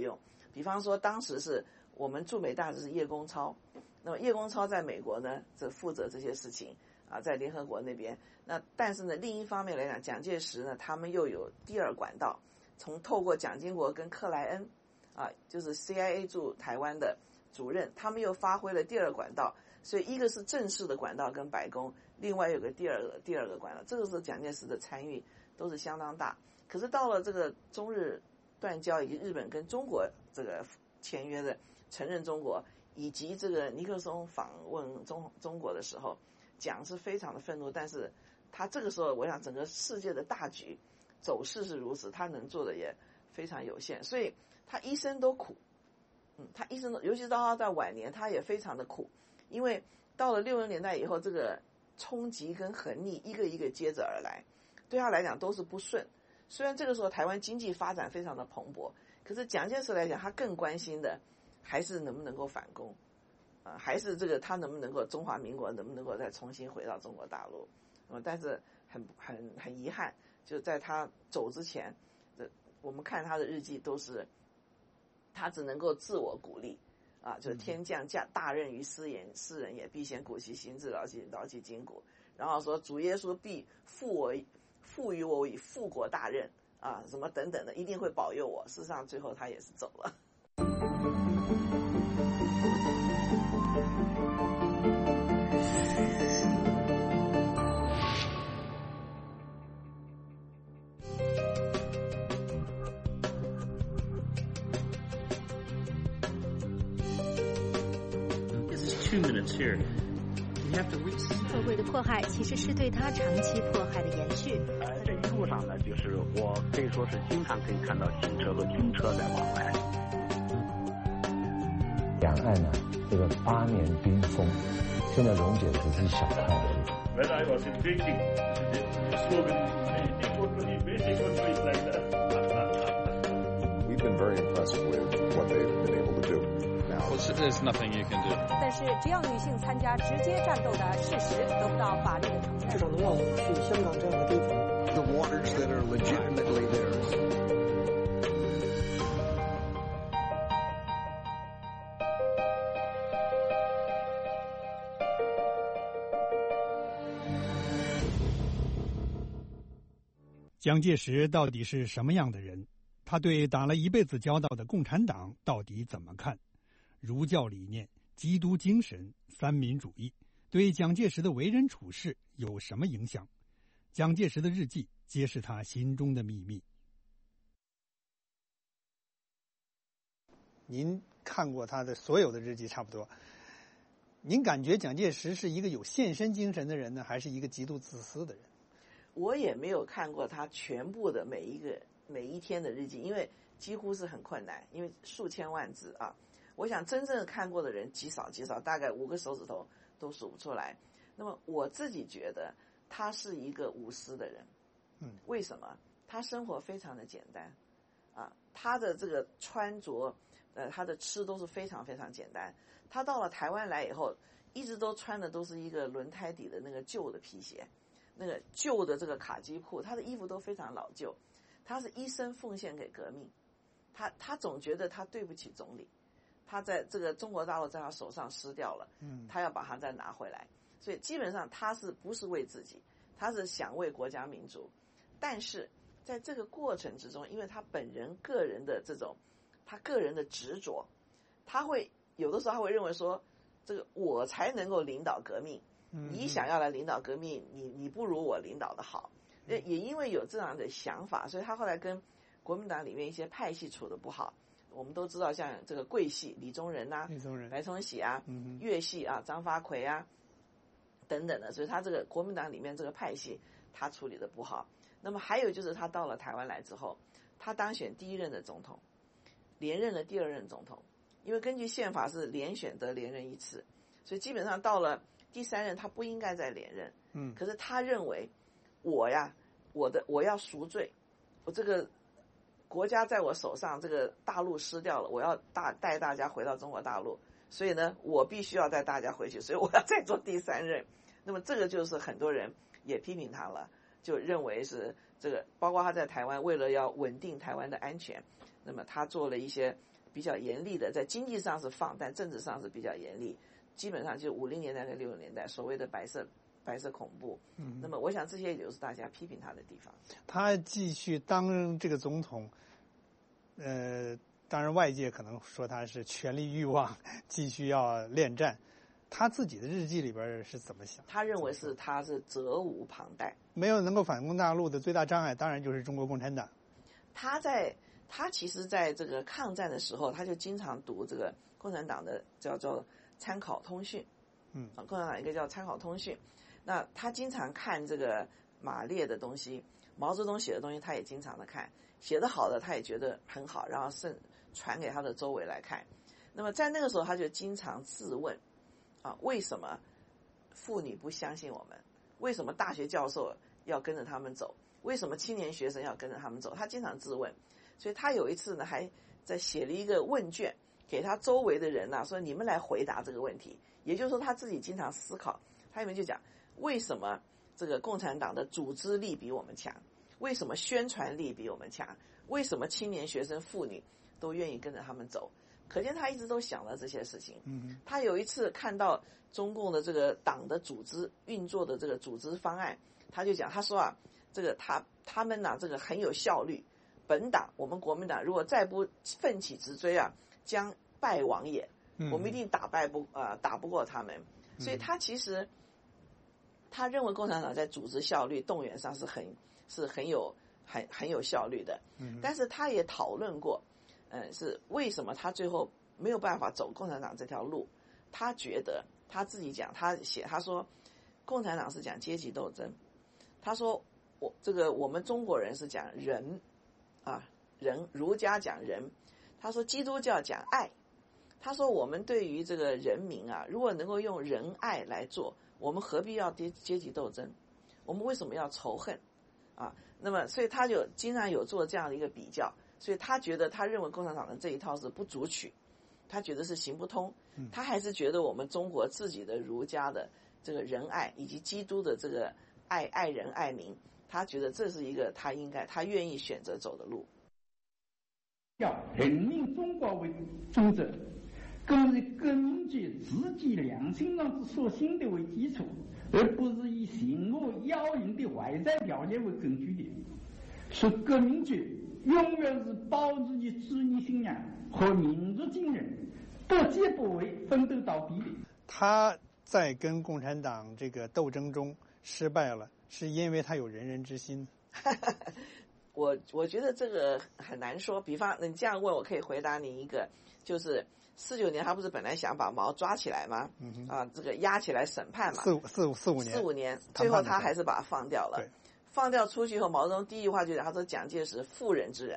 比方说当时是我们驻美大使是叶公超，那么叶公超在美国呢，则负责这些事情啊，在联合国那边。那但是呢，另一方面来讲，蒋介石呢，他们又有第二管道，从透过蒋经国跟克莱恩啊，就是 C I A 驻台湾的主任，他们又发挥了第二管道。所以一个是正式的管道跟白宫，另外有个第二个第二个管道，这个是蒋介石的参与都是相当大。可是到了这个中日断交，以及日本跟中国这个签约的承认中国，以及这个尼克松访问中中国的时候，蒋是非常的愤怒，但是他这个时候我想整个世界的大局走势是如此，他能做的也非常有限，所以他一生都苦，嗯，他一生都，尤其是到他在晚年，他也非常的苦，因为到了六十年代以后，这个冲击跟横逆一个一个接着而来，对他来讲都是不顺。虽然这个时候台湾经济发展非常的蓬勃，可是蒋介石来讲，他更关心的还是能不能够反攻，啊、呃，还是这个他能不能够中华民国能不能够再重新回到中国大陆。那、呃、么，但是很很很遗憾，就在他走之前，这我们看他的日记都是他只能够自我鼓励。啊，就是天降驾大任于斯人，斯人也必先苦其心志，劳其劳其筋骨。然后说主耶稣必赋我赋予我以复国大任啊，什么等等的，一定会保佑我。事实上，最后他也是走了。 Two minutes here. You have to reach. 魔鬼的迫害其实是对他长期迫害的延续。 呃，这一路上呢，就是我可以说是经常可以看到汽车和军车在往来。 两岸呢，这个八年冰封，现在溶解只是小块而已。 When I was in Beijing, the slogan is "Beijing would be Beijing would be like that." We've been very impressed with what they've been able to do. Well, there's nothing you can do. 但是，只要女性参加直接战斗的事实得不到法律的承认， 至少能让我们去香港这样的地方。 The waters that are legitimately theirs. 蒋介石到底是什么样的人？他对打了一辈子交道的共产党到底怎么看？儒教理念、基督精神、三民主义对蒋介石的为人处事有什么影响？蒋介石的日记揭示他心中的秘密。 您看过他的所有的日记差不多，您感觉蒋介石是一个有献身精神的人呢，还是一个极度自私的人？ 我也没有看过他全部的每一个每一天的日记，因为几乎是很困难，因为数千万字啊。我想真正看过的人极少极少，大概五个手指头都数不出来。那么我自己觉得他是一个无私的人。 嗯， 为什么？他生活非常的简单啊，他的这个穿着，呃，他的吃都是非常非常简单。他到了台湾来以后，一直都穿的都是一个轮胎底的那个旧的皮鞋，那个旧的这个卡其裤，他的衣服都非常老旧。他是一生奉献给革命，他他总觉得他对不起总理。他在这个中国大陆在他手上失掉了， 嗯， 他要把它再拿回来，所以基本上他是不是为自己，他是想为国家民族，但是在这个过程之中，因为他本人个人的这种他个人的执着，他会有的时候他会认为说，这个我才能够领导革命， 嗯， 你想要来领导革命，你你不如我领导的好，也也因为有这样的想法，所以他后来跟国民党里面一些派系处得不好。我们都知道，像这个桂系李宗仁呐、 李宗仁、 白崇禧啊、 嗯、 粤系啊、张发奎啊等等的，所以他这个国民党里面这个派系他处理的不好。那么还有就是他到了台湾来之后，他当选第一任的总统，连任了第二任总统，因为根据宪法是连选得连任一次，所以基本上到了第三任他不应该再连任。 嗯， 可是他认为我呀，我的我要赎罪，我这个。国家在我手上，这个大陆失掉了，我要大带大家回到中国大陆，所以呢，我必须要带大家回去，所以我要再做第三任。那么这个就是很多人也批评他了，就认为是这个，包括他在台湾为了要稳定台湾的安全，那么他做了一些比较严厉的，在经济上是放，但政治上是比较严厉。基本上就五零年代跟六十年代所谓的白色白色恐怖。嗯，那么我想这些也就是大家批评他的地方。 他继续当这个总统，呃，当然外界可能说他是权力欲望，继续要恋战。他自己的日记里边是怎么想？ 他认为是他是责无旁贷， 没有能够反攻大陆的最大障碍，当然就是中国共产党。 他在他其实在这个抗战的时候，他就经常读这个共产党的叫做参考通讯， 嗯， 啊，共产党一个叫参考通讯。那他经常看这个马列的东西，毛泽东写的东西，他也经常的看，写得好的他也觉得很好，然后甚传给他的周围来看。那么在那个时候，他就经常自问。啊，为什么妇女不相信我们？为什么大学教授要跟着他们走？为什么青年学生要跟着他们走？他经常自问，所以他有一次呢，还在写了一个问卷给他周围的人呢、啊，说你们来回答这个问题。也就是说，他自己经常思考，他里面就讲为什么这个共产党的组织力比我们强？为什么宣传力比我们强？为什么青年学生、妇女都愿意跟着他们走？可见他一直都想到这些事情。 嗯， 他有一次看到中共的这个党的组织运作的这个组织方案，他就讲，他说啊，这个他他们呐、啊，这个很有效率。本党我们国民党如果再不奋起直追啊，将败亡也。我们一定打败不啊、呃、打不过他们。所以他其实他认为共产党在组织效率、动员上是很是很有很很有效率的。 嗯， 但是他也讨论过。嗯，是为什么他最后没有办法走共产党这条路？他觉得他自己讲，他写他说，共产党是讲阶级斗争，他说我这个我们中国人是讲仁啊仁，儒家讲仁，他说基督教讲爱，他说我们对于这个人民啊，如果能够用仁爱来做，我们何必要阶阶级斗争？我们为什么要仇恨啊？那么所以他就经常有做这样的一个比较。所以他觉得，他认为共产党的这一套是不足取，他觉得是行不通。他还是觉得我们中国自己的儒家的这个仁爱，以及基督的这个爱爱人爱民，他觉得这是一个他应该他愿意选择走的路。 要人民中国为主者，更是根据自己良心上之所信的为基础，而不是以形恶妖淫的外在条件为根据的。是革命者永远是保自己职业信仰和民族精神，不戒不为，奋斗到底的。 他在跟共产党这个斗争中失败了，是因为他有仁人之心。 我我觉得这个很难说。比方你这样问，我可以回答你一个，就是四九年他不是本来想把毛抓起来吗？ 嗯、 啊，这个押起来审判嘛， 四五四五四五年， 四五年，最后他还是把他放掉了。 对。 放掉出去以后，毛泽东第一句话就讲，他说蒋介石妇人之仁。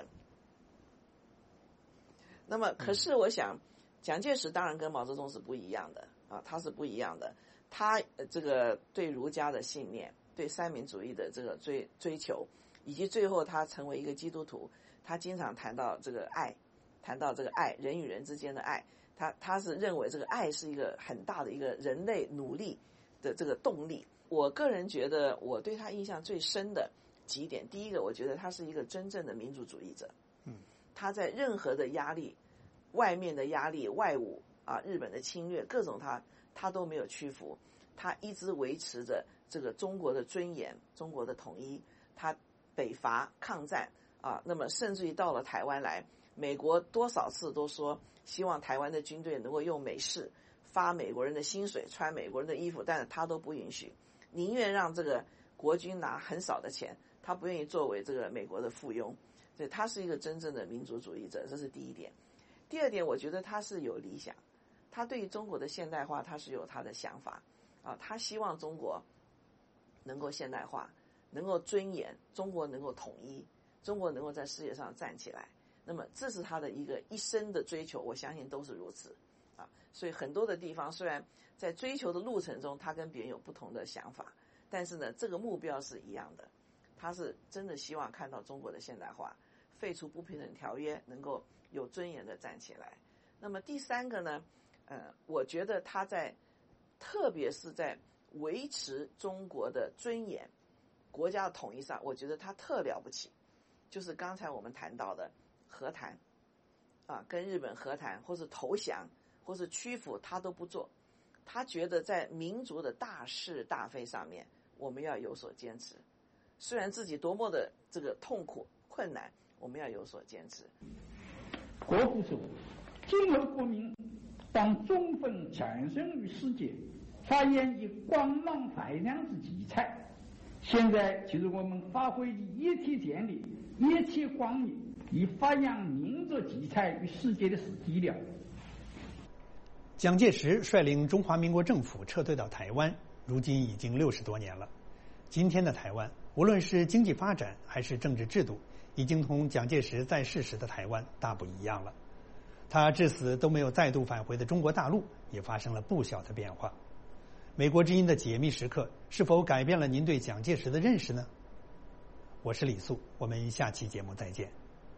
那么，可是我想，蒋介石当然跟毛泽东是不一样的啊，他是不一样的。他这个对儒家的信念，对三民主义的这个追追求，以及最后他成为一个基督徒，他经常谈到这个爱，谈到这个爱，人与人之间的爱。他他是认为这个爱是一个很大的一个人类努力的这个动力。我个人觉得，我对他印象最深的几点，第一个，我觉得他是一个真正的民主主义者。 嗯， 他在任何的压力、外面的压力、外侮啊、日本的侵略，各种他他都没有屈服，他一直维持着这个中国的尊严、中国的统一。他北伐抗战啊，那么甚至于到了台湾来，美国多少次都说希望台湾的军队能够用美式发美国人的薪水、穿美国人的衣服，但是他都不允许。宁愿让这个国军拿很少的钱，他不愿意作为这个美国的附庸，所以他是一个真正的民族主义者，这是第一点。第二点，我觉得他是有理想，他对于中国的现代化他是有他的想法啊，他希望中国能够现代化，能够尊严，中国能够统一，中国能够在世界上站起来。那么这是他的一个一生的追求，我相信都是如此啊。所以很多的地方虽然在追求的路程中，他跟别人有不同的想法，但是呢，这个目标是一样的。他是真的希望看到中国的现代化，废除不平等条约，能够有尊严的站起来。那么第三个呢，呃，我觉得他在，特别是在维持中国的尊严、国家的统一上，我觉得他特了不起。就是刚才我们谈到的和谈， 啊跟日本和谈，或是投降，或是屈服，他都不做。他觉得在民族的大是大非上面，我们要有所坚持。虽然自己多么的这个痛苦困难，我们要有所坚持。 国父说：“今后国民当充分产生于世界，发扬以光芒发亮之奇才。现在就是我们发挥一切潜力、一切光明，以发扬民族奇才于世界的时机了。” 蒋介石率领中华民国政府撤退到台湾，如今已经六十多年了。今天的台湾，无论是经济发展还是政治制度，已经同蒋介石在世时的台湾大不一样了。他至死都没有再度返回的中国大陆，也发生了不小的变化。美国之音的解密时刻是否改变了您对蒋介石的认识呢？我是李素，我们下期节目再见。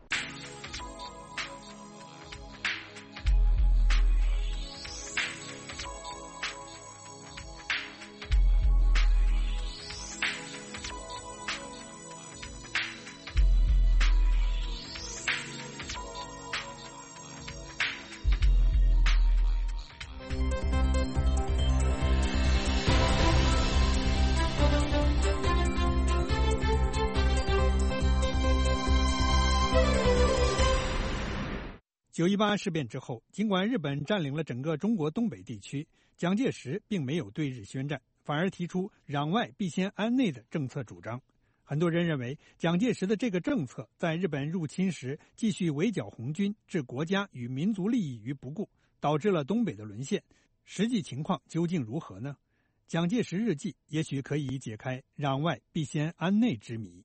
九一八事变之后，尽管日本占领了整个中国东北地区，蒋介石并没有对日宣战，反而提出攘外必先安内的政策主张。很多人认为，蒋介石的这个政策在日本入侵时继续围剿红军，置国家与民族利益于不顾，导致了东北的沦陷。实际情况究竟如何呢？蒋介石日记也许可以解开攘外必先安内之谜。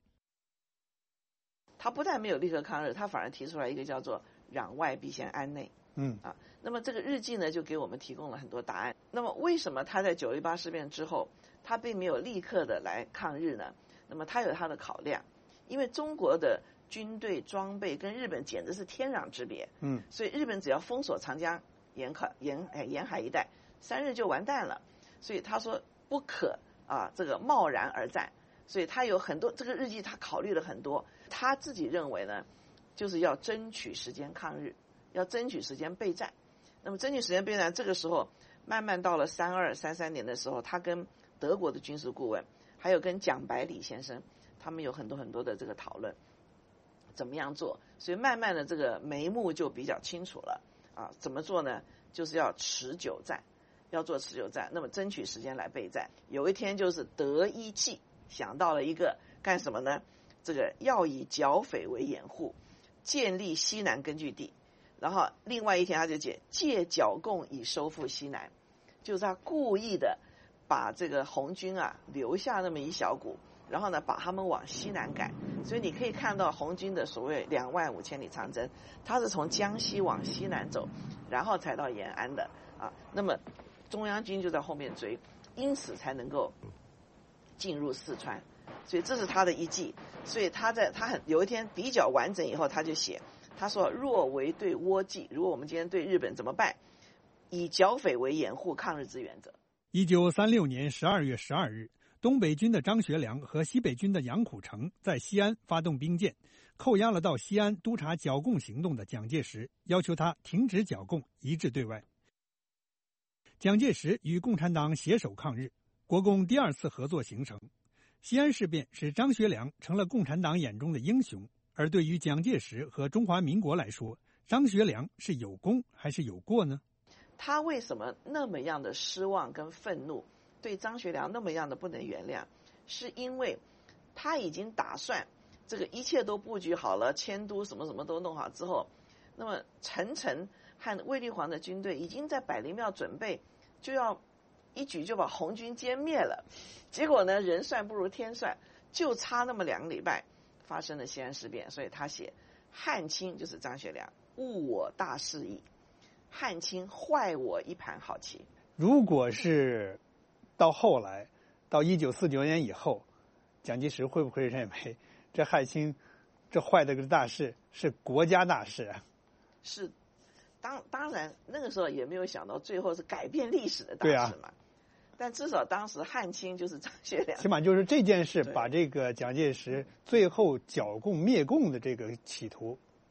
他不但没有立刻抗日，他反而提出来一个叫做攘外必先安内。 嗯啊，那么这个日记呢，就给我们提供了很多答案。那么为什么他在九一八事变之后，他并没有立刻的来抗日呢？那么他有他的考量，因为中国的军队装备跟日本简直是天壤之别。 嗯， 所以日本只要封锁长江沿海沿哎沿海一带，三日就完蛋了。所以他说不可啊这个贸然而战。所以他有很多这个日记，他考虑了很多。他自己认为呢，就是要争取时间抗日，要争取时间备战。那么争取时间备战，这个时候慢慢到了三二三三年的时候，他跟德国的军事顾问，还有跟蒋百里先生，他们有很多很多的这个讨论，怎么样做。所以慢慢的这个眉目就比较清楚了啊。怎么做呢？就是要持久战，要做持久战。那么争取时间来备战。有一天就是得一计，想到了一个干什么呢？这个要以剿匪为掩护，建立西南根据地。然后另外一天他就解借剿共以收复西南，就是他故意的把这个红军啊留下那么一小股，然后呢把他们往西南赶。所以你可以看到红军的所谓两万五千里长征，他是从江西往西南走，然后才到延安的啊。那么中央军就在后面追，因此才能够进入四川。所以这是他的一计。所以他在他很有一天比较完整以后，他就写，他说若为对倭计，如果我们今天对日本怎么办？以剿匪为掩护，抗日之原则。 一九三六年十二月十二日，东北军的张学良和西北军的杨虎城在西安发动兵谏，扣押了到西安督察剿共行动的蒋介石，要求他停止剿共，一致对外。蒋介石与共产党携手抗日，国共第二次合作形成。西安事变使张学良成了共产党眼中的英雄，而对于蒋介石和中华民国来说，张学良是有功还是有过呢？ 他为什么那么样的失望跟愤怒，对张学良那么样的不能原谅？是因为他已经打算这个一切都布局好了，迁都什么什么都弄好之后，那么陈诚和卫立煌的军队已经在百灵庙准备就要一举就把红军歼灭了。结果呢，人算不如天算，就差那么两个礼拜发生了西安事变。所以他写汉卿就是张学良误我大事矣，汉卿坏我一盘好棋。 如果是到后来到一九四九年以后，蒋介石会不会认为这汉卿这坏的个大事是国家大事啊？ 是，当当然那个时候也没有想到最后是改变历史的大事嘛。但至少当时汉卿就是张学良， 起码就是这件事把这个蒋介石最后剿共灭共的这个企图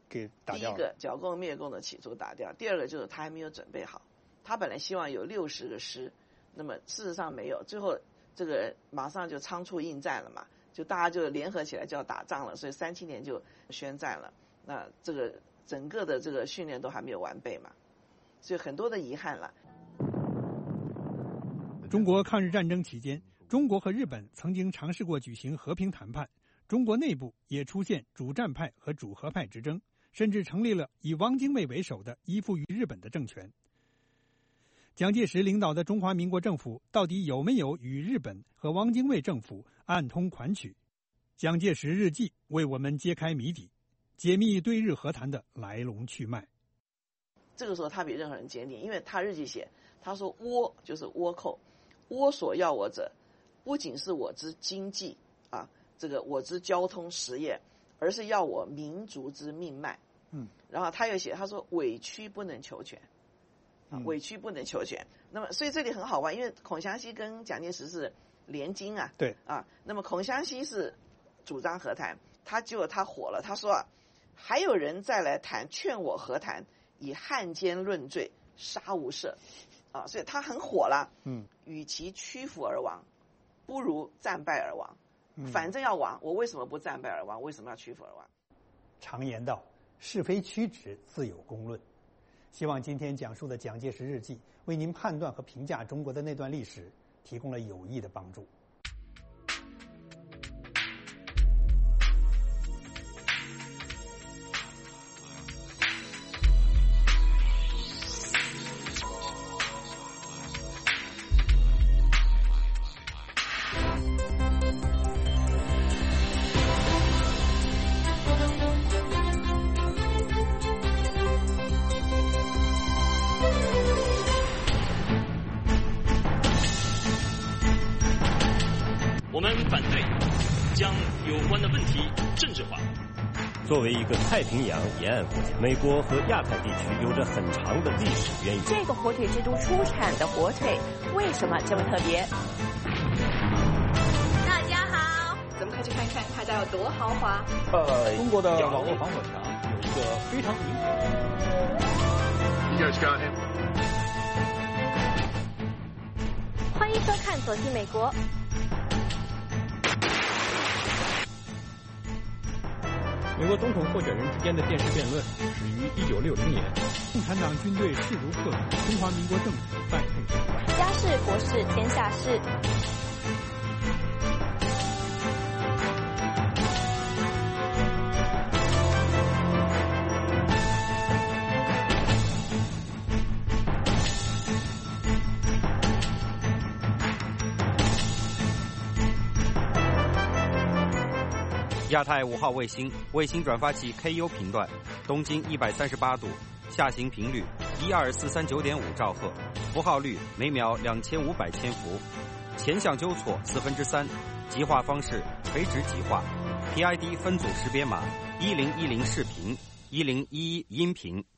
给打掉了。 第一个剿共灭共的企图打掉，第二个就是他还没有准备好。他本来希望有六十个师，那么事实上没有，最后这个马上就仓促应战了嘛，就大家就联合起来就要打仗了，所以三七年就宣战了。那这个整个的这个训练都还没有完备嘛，所以很多的遗憾了。 中国抗日战争期间，中国和日本曾经尝试过举行和平谈判，中国内部也出现主战派和主和派之争，甚至成立了以汪精卫为首的依附于日本的政权。蒋介石领导的中华民国政府到底有没有与日本和汪精卫政府暗通款曲？蒋介石日记为我们揭开谜底，解密对日和谈的来龙去脉。 这个时候他比任何人坚定，因为他日记写，他说倭就是倭寇，倭所要我者，不仅是我之经济啊，这个我之交通实业，而是要我民族之命脉。 嗯， 然后他又写，他说委屈不能求全，啊，委屈不能求全。那么，所以这里很好玩，因为孔祥熙跟蒋介石是联金啊， 对啊，那么孔祥熙是主张和谈，他结果他火了，他说啊，还有人再来谈，劝我和谈，以汉奸论罪，杀无赦。啊，所以他很火了。 嗯， 与其屈服而亡，不如战败而亡。 嗯、 反正要亡，我为什么不战败而亡？为什么要屈服而亡？ 常言道，是非曲直自有公论。希望今天讲述的蒋介石日记，为您判断和评价中国的那段历史提供了有益的帮助。 我们反对将有关的问题政治化。 作为一个太平洋沿岸国家，美国和亚太地区有着很长的历史渊源。 这个火腿之都出产的火腿为什么这么特别？ 大家好，咱们快去看看它家有多豪华。 呃，中国的网络防火墙有一个非常明显。 You guys got him. 欢迎收看《走进美国》。 美国总统候选人之间的电视辩论始于一九六零年。 共产党军队势如破竹，中华民国政府败退失败。 家事国事天下事。 亚太五号卫星卫星转发器 K U 频段，东经一百三十八度，下行频率一二四三九点五兆赫，符号率每秒两千五百千伏，前向纠错四分之三，极化方式垂直极化 ，P I D 分组识别码一零一零视频，一零一一音频。